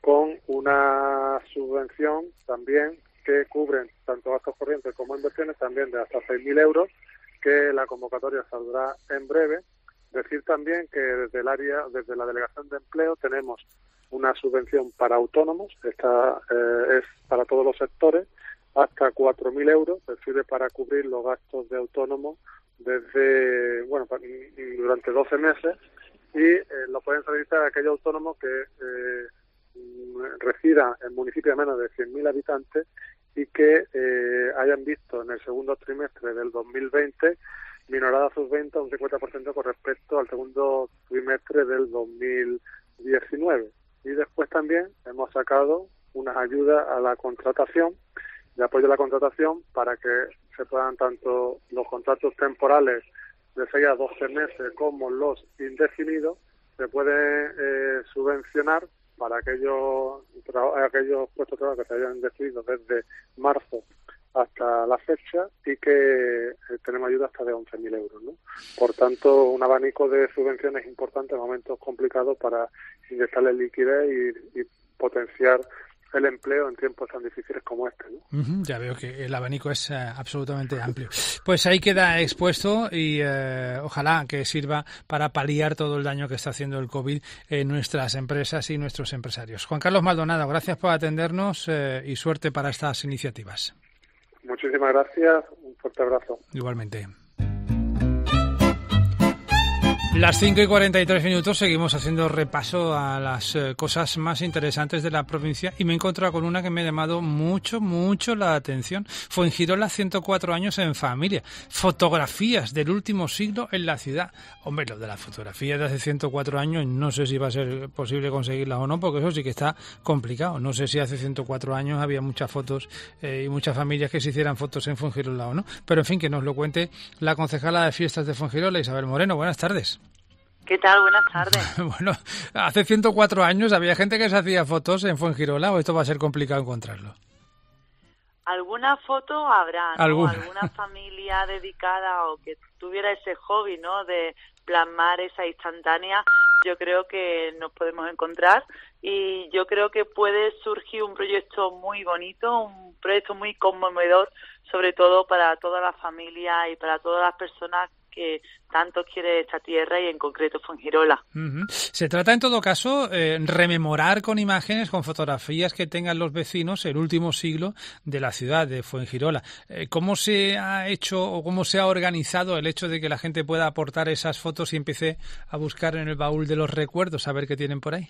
con una subvención también que cubren tanto gastos corrientes como inversiones también de hasta seis mil euros, que la convocatoria saldrá en breve. Decir también que desde el área, desde la Delegación de Empleo, tenemos una subvención para autónomos, esta eh, es para todos los sectores, hasta cuatro mil euros, que sirve para cubrir los gastos de autónomo desde, bueno, durante doce meses, y eh, lo pueden solicitar aquellos autónomos que eh, residan en municipios de menos de cien mil habitantes y que eh, hayan visto en el segundo trimestre del dos mil veinte minorada sus ventas un cincuenta por ciento con respecto al segundo trimestre del dos mil diecinueve. Y después también hemos sacado unas ayudas a la contratación, de apoyo a la contratación, para que se puedan tanto los contratos temporales de seis a doce meses como los indefinidos, se pueden eh, subvencionar para aquellos, aquellos puestos de trabajo que se hayan decidido desde marzo hasta la fecha y que eh, tenemos ayuda hasta de once mil euros, ¿no? Por tanto, un abanico de subvenciones importantes en momentos complicados para inyectarle liquidez y, y potenciar el empleo en tiempos tan difíciles como este, ¿no? Uh-huh, ya veo que el abanico es uh, absolutamente amplio. Pues ahí queda expuesto y uh, ojalá que sirva para paliar todo el daño que está haciendo el COVID en nuestras empresas y nuestros empresarios. Juan Carlos Maldonado, gracias por atendernos uh, y suerte para estas iniciativas. Muchísimas gracias, un fuerte abrazo. Igualmente. Las cinco y cuarenta y tres minutos, seguimos haciendo repaso a las eh, cosas más interesantes de la provincia y me he encontrado con una que me ha llamado mucho, mucho la atención. Fuengirola, ciento cuatro años en familia. Fotografías del último siglo en la ciudad. Hombre, lo de las fotografías de hace ciento cuatro años, no sé si va a ser posible conseguirlas o no, porque eso sí que está complicado. No sé si hace ciento cuatro años había muchas fotos eh, y muchas familias que se hicieran fotos en Fuengirola o no. Pero en fin, que nos lo cuente la concejala de fiestas de Fuengirola, Isabel Moreno. Buenas tardes. ¿Qué tal? Buenas tardes. Bueno, hace ciento cuatro años había gente que se hacía fotos en Fuengirola, o esto va a ser complicado encontrarlo. Alguna foto habrá, ¿no? ¿Alguna? Alguna familia dedicada o que tuviera ese hobby, ¿no? De plasmar esa instantánea, yo creo que nos podemos encontrar y yo creo que puede surgir un proyecto muy bonito, un proyecto muy conmovedor, sobre todo para toda la familia y para todas las personas que tanto quiere esta tierra y en concreto Fuengirola. Uh-huh. Se trata en todo caso eh, rememorar con imágenes, con fotografías que tengan los vecinos el último siglo de la ciudad de Fuengirola. Eh, ¿Cómo se ha hecho o cómo se ha organizado el hecho de que la gente pueda aportar esas fotos y empiece a buscar en el baúl de los recuerdos a ver qué tienen por ahí?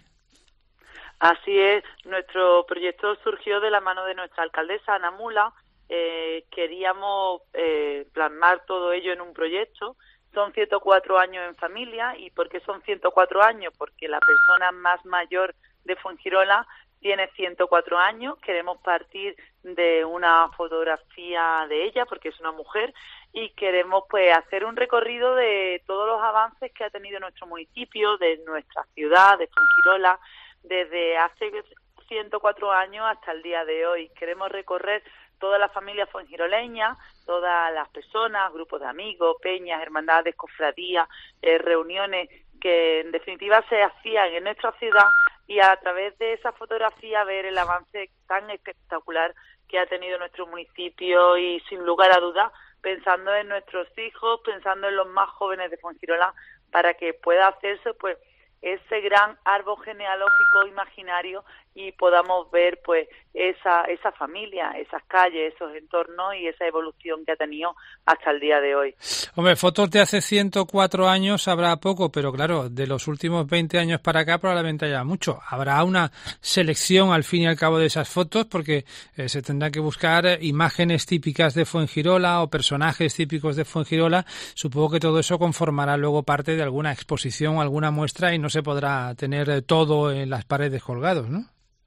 Así es, nuestro proyecto surgió de la mano de nuestra alcaldesa Ana Mula. Eh, queríamos eh, plasmar todo ello en un proyecto. Son ciento cuatro años en familia. ¿Y por qué son ciento cuatro años? Porque la persona más mayor de Fuengirola tiene ciento cuatro años. Queremos partir de una fotografía de ella porque es una mujer y queremos pues hacer un recorrido de todos los avances que ha tenido nuestro municipio, de nuestra ciudad, de Fuengirola, desde hace ciento cuatro años hasta el día de hoy. Queremos recorrer toda la familia fuengiroleña, todas las personas, grupos de amigos, peñas, hermandades, cofradías, eh, reuniones que en definitiva se hacían en nuestra ciudad y a través de esa fotografía ver el avance tan espectacular que ha tenido nuestro municipio y sin lugar a dudas pensando en nuestros hijos, pensando en los más jóvenes de Fuengirola para que pueda hacerse pues ese gran árbol genealógico imaginario y podamos ver pues esa esa familia, esas calles, esos entornos y esa evolución que ha tenido hasta el día de hoy. Hombre, fotos de hace ciento cuatro años habrá poco, pero claro, de los últimos veinte años para acá probablemente haya mucho. Habrá una selección al fin y al cabo de esas fotos porque eh, se tendrá que buscar imágenes típicas de Fuengirola o personajes típicos de Fuengirola. Supongo que todo eso conformará luego parte de alguna exposición o alguna muestra y no se podrá tener todo en las paredes colgados, ¿no?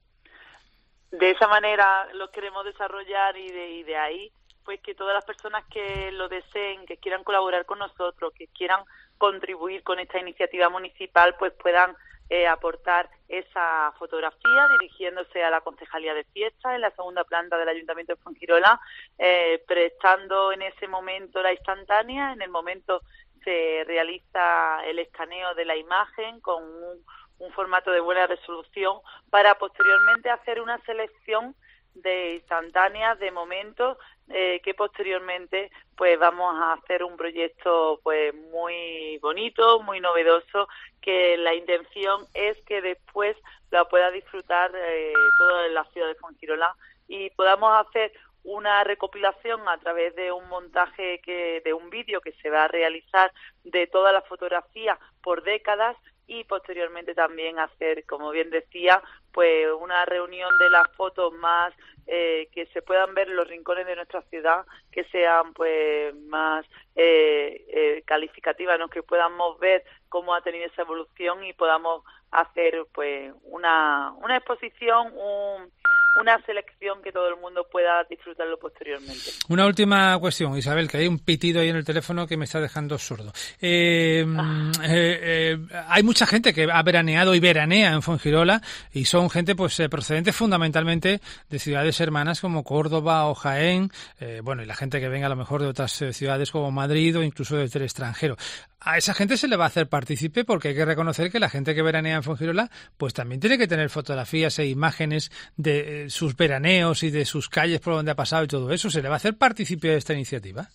De esa manera lo queremos desarrollar y de, y de ahí pues que todas las personas que lo deseen, que quieran colaborar con nosotros, que quieran contribuir con esta iniciativa municipal, pues puedan eh, aportar esa fotografía dirigiéndose a la Concejalía de Fiestas en la segunda planta del Ayuntamiento de Fuengirola, eh, prestando en ese momento la instantánea. En el momento se realiza el escaneo de la imagen con un un formato de buena resolución, para posteriormente hacer una selección de instantáneas, de momentos, eh, que posteriormente pues vamos a hacer un proyecto pues muy bonito, muy novedoso, que la intención es que después la pueda disfrutar eh, toda la ciudad de Fuengirola y podamos hacer una recopilación a través de un montaje que de un vídeo que se va a realizar de toda la fotografía por décadas, y posteriormente también hacer, como bien decía, pues una reunión de las fotos más eh, que se puedan ver en los rincones de nuestra ciudad, que sean pues más eh, eh, calificativas, ¿no? Que podamos ver cómo ha tenido esa evolución y podamos hacer pues una, una exposición, un una selección que todo el mundo pueda disfrutarlo posteriormente. Una última cuestión, Isabel, que hay un pitido ahí en el teléfono que me está dejando sordo. Eh, ah. eh, eh, hay mucha gente que ha veraneado y veranea en Fuengirola y son gente pues eh, procedente fundamentalmente de ciudades hermanas como Córdoba o Jaén, eh, bueno, y la gente que venga a lo mejor de otras eh, ciudades como Madrid o incluso desde el extranjero. A esa gente se le va a hacer partícipe porque hay que reconocer que la gente que veranea en Fuengirola pues también tiene que tener fotografías e imágenes de eh, sus veraneos y de sus calles por donde ha pasado y todo eso. ¿Se le va a hacer partícipe de esta iniciativa?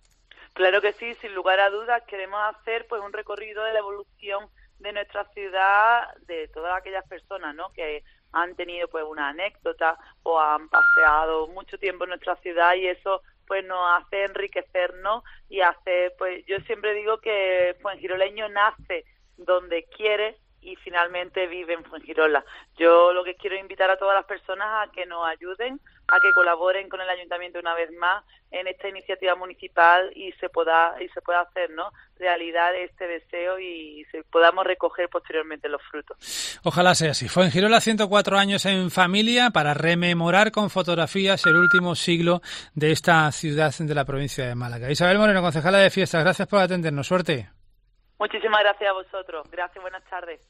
Claro que sí, sin lugar a dudas. Queremos hacer pues un recorrido de la evolución de nuestra ciudad, de todas aquellas personas, ¿no?, que han tenido pues una anécdota o han paseado mucho tiempo en nuestra ciudad, y eso pues nos hace enriquecernos y hace, pues yo siempre digo que fuengiroleño nace donde quiere y finalmente vive en Fuengirola. Yo lo que quiero invitar a todas las personas a que nos ayuden, a que colaboren con el ayuntamiento una vez más en esta iniciativa municipal y se pueda y se pueda hacer, ¿no?, realidad este deseo y se podamos recoger posteriormente los frutos. Ojalá sea así. Fuengirola, ciento cuatro años en familia para rememorar con fotografías el último siglo de esta ciudad de la provincia de Málaga. Isabel Moreno, concejala de fiestas, gracias por atendernos. Suerte. Muchísimas gracias a vosotros. Gracias, buenas tardes.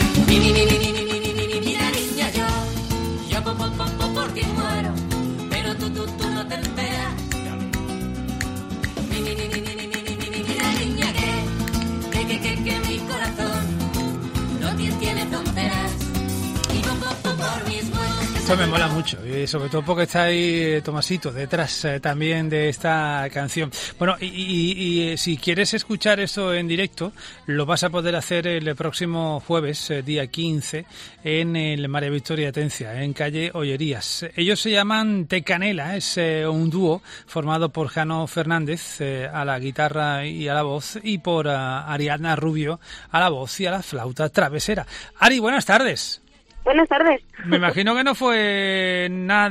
Mira, niña, yo, yo po, po, po, por ti muero, pero tú, tú, tú no te enteras. Mi, mi, mi, mi, mi, mi, mi, mi, mi, mira, niña, que, que, que, que, que mi corazón no tiene, tiene fronteras. Y po, po, po, por mis huesos. Esto me mola mucho, y sobre todo porque está ahí Tomasito detrás eh, también de esta canción. Bueno, y, y, y si quieres escuchar esto en directo, lo vas a poder hacer el próximo jueves, eh, día quince, en el María Victoria Atencia, en calle Ollerías. Ellos se llaman Tecanela, es eh, un dúo formado por Jano Fernández eh, a la guitarra y a la voz, y por uh, Ariadna Rubio a la voz y a la flauta travesera. Ari, buenas tardes. Buenas tardes. Me imagino que no fue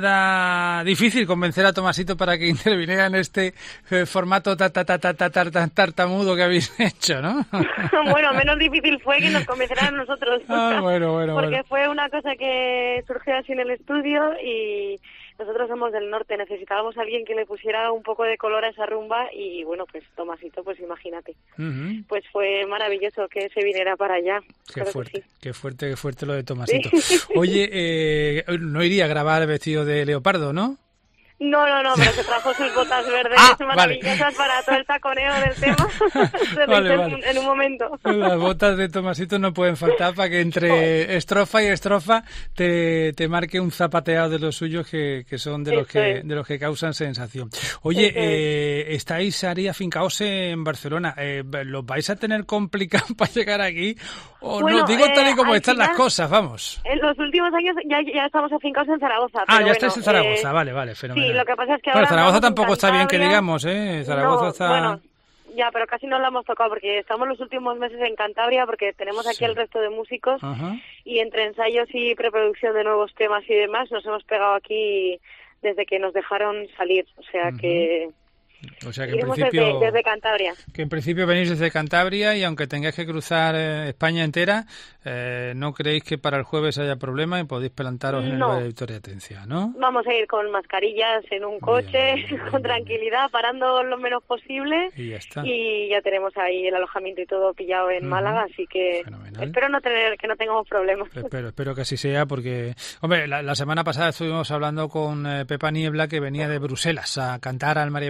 nada difícil convencer a Tomasito para que interviniera en este eh, formato ta, ta, ta, ta, ta, ta, ta, tartamudo que habéis hecho, ¿no? Bueno, menos difícil fue que nos convencieran a nosotros. Ah, bueno, bueno, Porque bueno. fue una cosa que surgió así en el estudio y nosotros somos del norte, necesitábamos a alguien que le pusiera un poco de color a esa rumba y bueno, pues Tomasito, pues imagínate. Uh-huh. Pues fue maravilloso que se viniera para allá. Qué claro fuerte, sí. qué fuerte, qué fuerte lo de Tomasito. Sí. Oye, eh, no iría a grabar vestido de leopardo, ¿no? No, no, no, pero se trajo sus botas verdes ah, maravillosas vale. Para todo el taconeo del tema. Se vale, vale. En, en un momento. Las botas de Tomasito no pueden faltar para que entre estrofa y estrofa te, te marque un zapateado de los suyos que, que son de los que, de los que causan sensación. Oye, eh, estáis, Ari, afincaos en Barcelona. Eh, ¿Los vais a tener complicado para llegar aquí? O bueno, no, digo tal y como eh, están final, las cosas, vamos. En los últimos años ya, ya estamos afincados en Zaragoza. Ah, pero ya bueno, estáis en Zaragoza, eh, vale, vale, fenomenal. Sí, lo que pasa es que bueno, ahora Zaragoza tampoco está bien que Cantabria. digamos, ¿eh? Zaragoza no, está... Bueno, ya, pero casi no lo hemos tocado porque estamos los últimos meses en Cantabria porque tenemos aquí sí. el resto de músicos. Ajá. Y entre ensayos y preproducción de nuevos temas y demás nos hemos pegado aquí desde que nos dejaron salir, o sea uh-huh. que... O sea que en principio desde, desde Cantabria. Que en principio venís desde Cantabria y aunque tengáis que cruzar eh, España entera, eh, no creéis que para el jueves haya problema y podéis plantaros en no. el Valle Victoria Atencia, ¿no? Vamos a ir con mascarillas en un coche, bien, bien, con tranquilidad, parando lo menos posible y ya está. Y ya tenemos ahí el alojamiento y todo pillado en uh-huh. Málaga, así que fenomenal. Espero no tener que no tengamos problemas. Espero, espero que así sea porque, hombre, la, la semana pasada estuvimos hablando con eh, Pepa Niebla que venía de Bruselas a cantar al María Victoria Atencia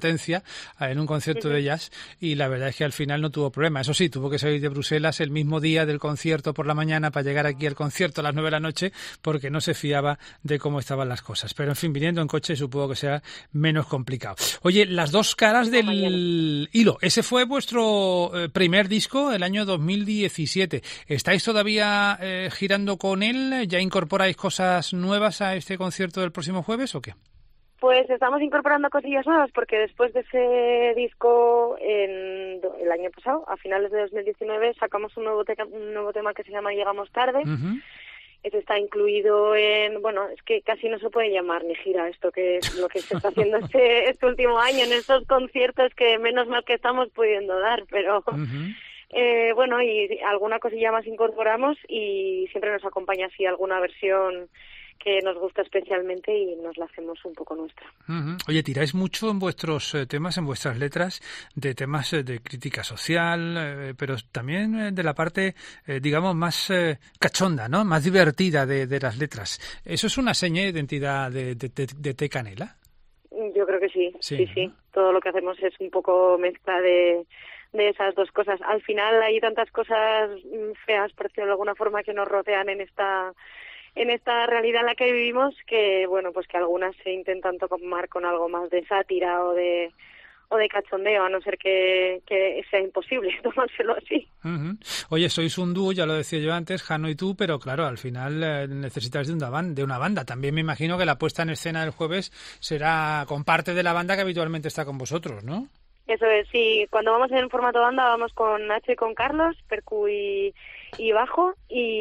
Atencia en un concierto uh-huh. de jazz y la verdad es que al final no tuvo problema. Eso sí, tuvo que salir de Bruselas el mismo día del concierto por la mañana para llegar aquí al concierto a las nueve de la noche porque no se fiaba de cómo estaban las cosas. Pero en fin, viniendo en coche supongo que sea menos complicado. Oye, las dos caras del hilo. Ese fue vuestro eh, primer disco, el año dos mil diecisiete. ¿Estáis todavía eh, girando con él? ¿Ya incorporáis cosas nuevas a este concierto del próximo jueves o qué? Pues estamos incorporando cosillas nuevas porque después de ese disco en el año pasado, a finales de dos mil diecinueve, sacamos un nuevo, te- un nuevo tema que se llama Llegamos Tarde. Uh-huh. Eso está incluido en, bueno, es que casi no se puede llamar ni gira esto que es lo que se está haciendo este, este último año en estos conciertos que menos mal que estamos pudiendo dar, pero uh-huh. eh, bueno, y alguna cosilla más incorporamos y siempre nos acompaña así alguna versión que nos gusta especialmente y nos la hacemos un poco nuestra. Uh-huh. Oye, tiráis mucho en vuestros eh, temas, en vuestras letras, de temas eh, de crítica social, eh, pero también eh, de la parte, eh, digamos, más eh, cachonda, ¿no? Más divertida de, de las letras. ¿Eso es una seña de identidad de, de, de, de Té Canela? Yo creo que sí, sí, sí, sí. ¿no? Todo lo que hacemos es un poco mezcla de, de esas dos cosas. Al final hay tantas cosas feas, por decirlo de alguna forma, que nos rodean en esta... en esta realidad en la que vivimos, que bueno, pues que algunas se intentan tomar con algo más de sátira o de o de cachondeo, a no ser que, que sea imposible tomárselo así. Uh-huh. Oye, sois un dúo, ya lo decía yo antes, Jano y tú, pero claro, al final eh, necesitáis de una, banda, de una banda. También me imagino que la puesta en escena del jueves será con parte de la banda que habitualmente está con vosotros, ¿no? Eso es, sí. Cuando vamos en formato banda vamos con Nacho y con Carlos, percu y, y bajo,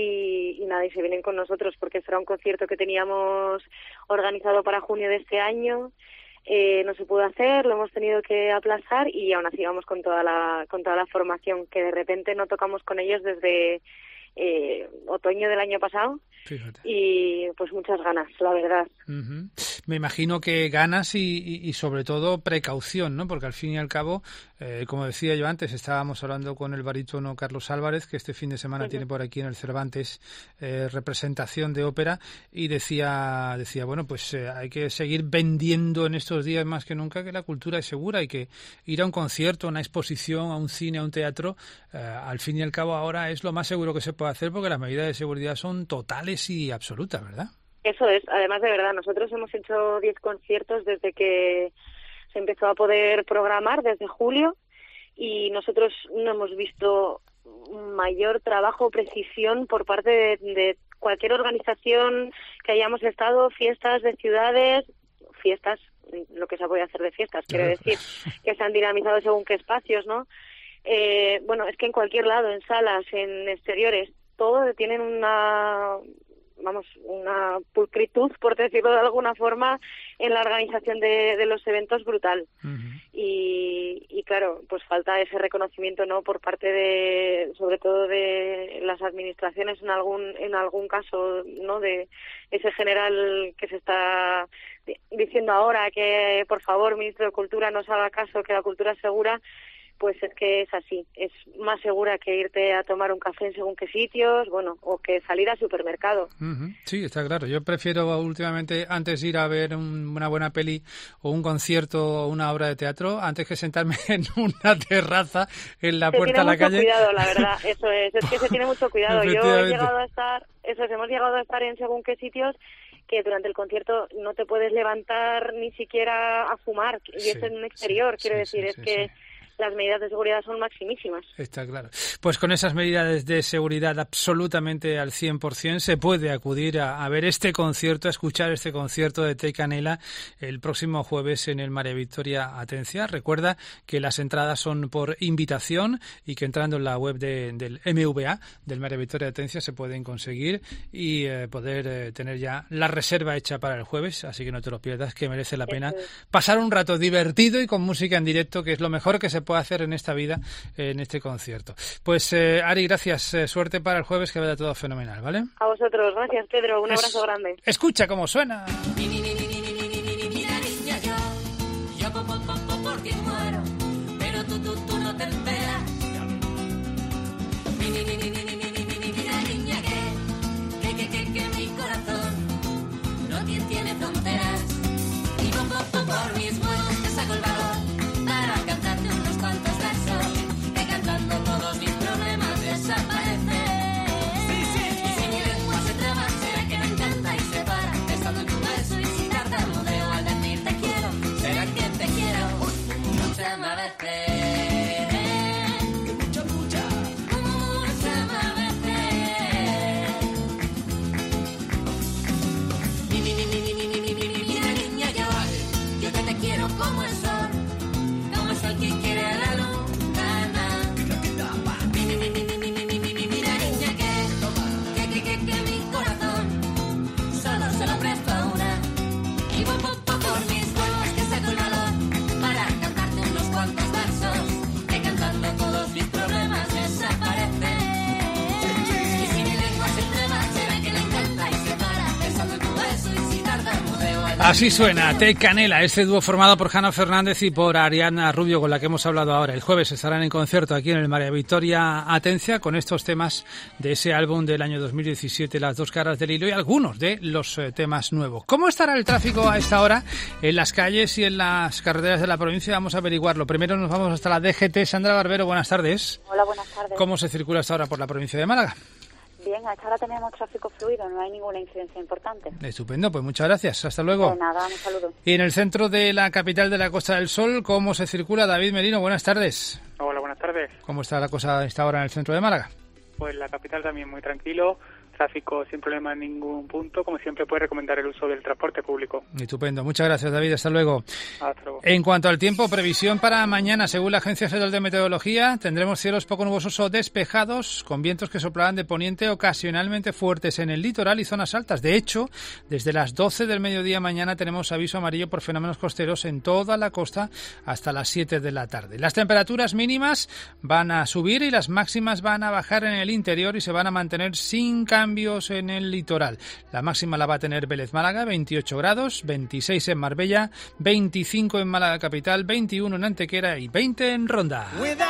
y, y nada, y se vienen con nosotros porque será un concierto que teníamos organizado para junio de este año. Eh, no se pudo hacer, lo hemos tenido que aplazar y aún así vamos con toda la con toda la formación, que de repente no tocamos con ellos desde eh, otoño del año pasado. Fíjate. Y pues muchas ganas, la verdad. Uh-huh. Me imagino que ganas y, y, y sobre todo precaución, ¿no? Porque al fin y al cabo, eh, como decía yo antes, estábamos hablando con el barítono Carlos Álvarez, que este fin de semana uh-huh. tiene por aquí en el Cervantes eh, representación de ópera, y decía, decía bueno, pues eh, hay que seguir vendiendo en estos días más que nunca que la cultura es segura y que ir a un concierto, a una exposición, a un cine, a un teatro, eh, al fin y al cabo ahora es lo más seguro que se puede hacer porque las medidas de seguridad son totales y absoluta, ¿verdad? Eso es, además de verdad, nosotros hemos hecho diez conciertos desde que se empezó a poder programar, desde julio, y nosotros no hemos visto mayor trabajo o precisión por parte de, de cualquier organización que hayamos estado, fiestas de ciudades, fiestas, lo que se puede hacer de fiestas, quiere decir, que se han dinamizado según qué espacios, ¿no? Eh, bueno, es que en cualquier lado, en salas, en exteriores, todo tienen una, vamos, una pulcritud, por decirlo de alguna forma, en la organización de, de los eventos brutal. Uh-huh. Y, y claro, pues falta ese reconocimiento, ¿no? Por parte de, sobre todo de las administraciones en algún, en algún caso, ¿no? De ese general que se está diciendo ahora que, por favor, ministro de Cultura, no se haga caso, que la cultura es segura. Pues es que es así, es más segura que irte a tomar un café en según qué sitios, bueno, o que salir al supermercado. Uh-huh. Sí, está claro. Yo prefiero últimamente, antes ir a ver un, una buena peli o un concierto o una obra de teatro, antes que sentarme en una terraza en la se puerta a la calle. Se tiene mucho cuidado, la verdad, eso es, es que se tiene mucho cuidado. Yo he llegado a estar, eso es, hemos llegado a estar en según qué sitios que durante el concierto no te puedes levantar ni siquiera a fumar, y sí, es en un exterior, sí, quiero sí, decir, sí, es sí, que... Sí. Las medidas de seguridad son maximísimas. Está claro. Pues con esas medidas de seguridad absolutamente al cien por ciento se puede acudir a, a ver este concierto, a escuchar este concierto de Té Canela el próximo jueves en el María Victoria Atencia. Recuerda que las entradas son por invitación y que entrando en la web de, del M V A, del María Victoria Atencia, se pueden conseguir y eh, poder eh, tener ya la reserva hecha para el jueves. Así que no te lo pierdas, que merece la pena pasar un rato divertido y con música en directo, que es lo mejor que se puede hacer en esta vida, en este concierto. Pues eh, Ari, gracias, eh, suerte para el jueves, que vaya todo fenomenal, ¿vale? A vosotros, gracias Pedro, un abrazo es... grande. Escucha cómo suena. Mira niña, yo, yo po, po, po, po, porque muero, pero tú, tú, tú no te enteras. Mira niña, que, que, que, que, que mi corazón no tiene, tiene fronteras. Y po, po, po, por mis huevos te saco el valor. Así suena Té Canela, este dúo formado por Jana Fernández y por Ariana Rubio, con la que hemos hablado ahora. El jueves estarán en concierto aquí en el María Victoria Atencia con estos temas de ese álbum del año dos mil diecisiete, Las dos caras del hilo, y algunos de los eh, temas nuevos. ¿Cómo estará el tráfico a esta hora en las calles y en las carreteras de la provincia? Vamos a averiguarlo. Primero nos vamos hasta la D G T. Sandra Barbero, buenas tardes. Hola, buenas tardes. ¿Cómo se circula hasta ahora por la provincia de Málaga? Bien, a esta hora tenemos tráfico fluido, no hay ninguna incidencia importante. Estupendo, pues muchas gracias. Hasta luego. De nada, un saludo. Y en el centro de la capital de la Costa del Sol, ¿cómo se circula? David Merino, buenas tardes. Hola, buenas tardes. ¿Cómo está la cosa a esta hora en el centro de Málaga? Pues la capital también muy tranquilo, tráfico sin problema en ningún punto, como siempre puede recomendar el uso del transporte público. Estupendo, muchas gracias David, hasta luego. Hasta luego. En cuanto al tiempo, previsión para mañana, según la Agencia Federal de Meteorología, tendremos cielos poco nubosos o despejados, con vientos que soplarán de poniente ocasionalmente fuertes en el litoral y zonas altas. De hecho, desde las doce del mediodía mañana tenemos aviso amarillo por fenómenos costeros en toda la costa hasta las siete de la tarde. Las temperaturas mínimas van a subir y las máximas van a bajar en el interior y se van a mantener sin cambios en el litoral. La máxima la va a tener Vélez Málaga, veintiocho grados, veintiséis en Marbella, veinticinco en Málaga capital, veintiuno en Antequera y veinte en Ronda.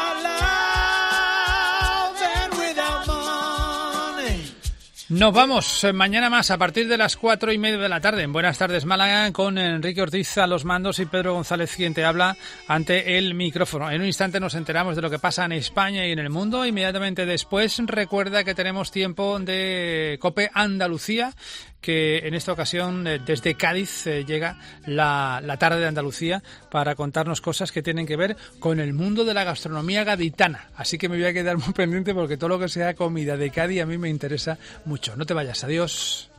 Nos vamos mañana más a partir de las cuatro y media de la tarde en Buenas Tardes Málaga con Enrique Ortiz a los mandos y Pedro González quien te habla ante el micrófono. En un instante nos enteramos de lo que pasa en España y en el mundo. Inmediatamente después recuerda que tenemos tiempo de COPE Andalucía, que en esta ocasión desde Cádiz llega la, la tarde de Andalucía para contarnos cosas que tienen que ver con el mundo de la gastronomía gaditana. Así que me voy a quedar muy pendiente porque todo lo que sea comida de Cádiz a mí me interesa mucho. No te vayas, adiós.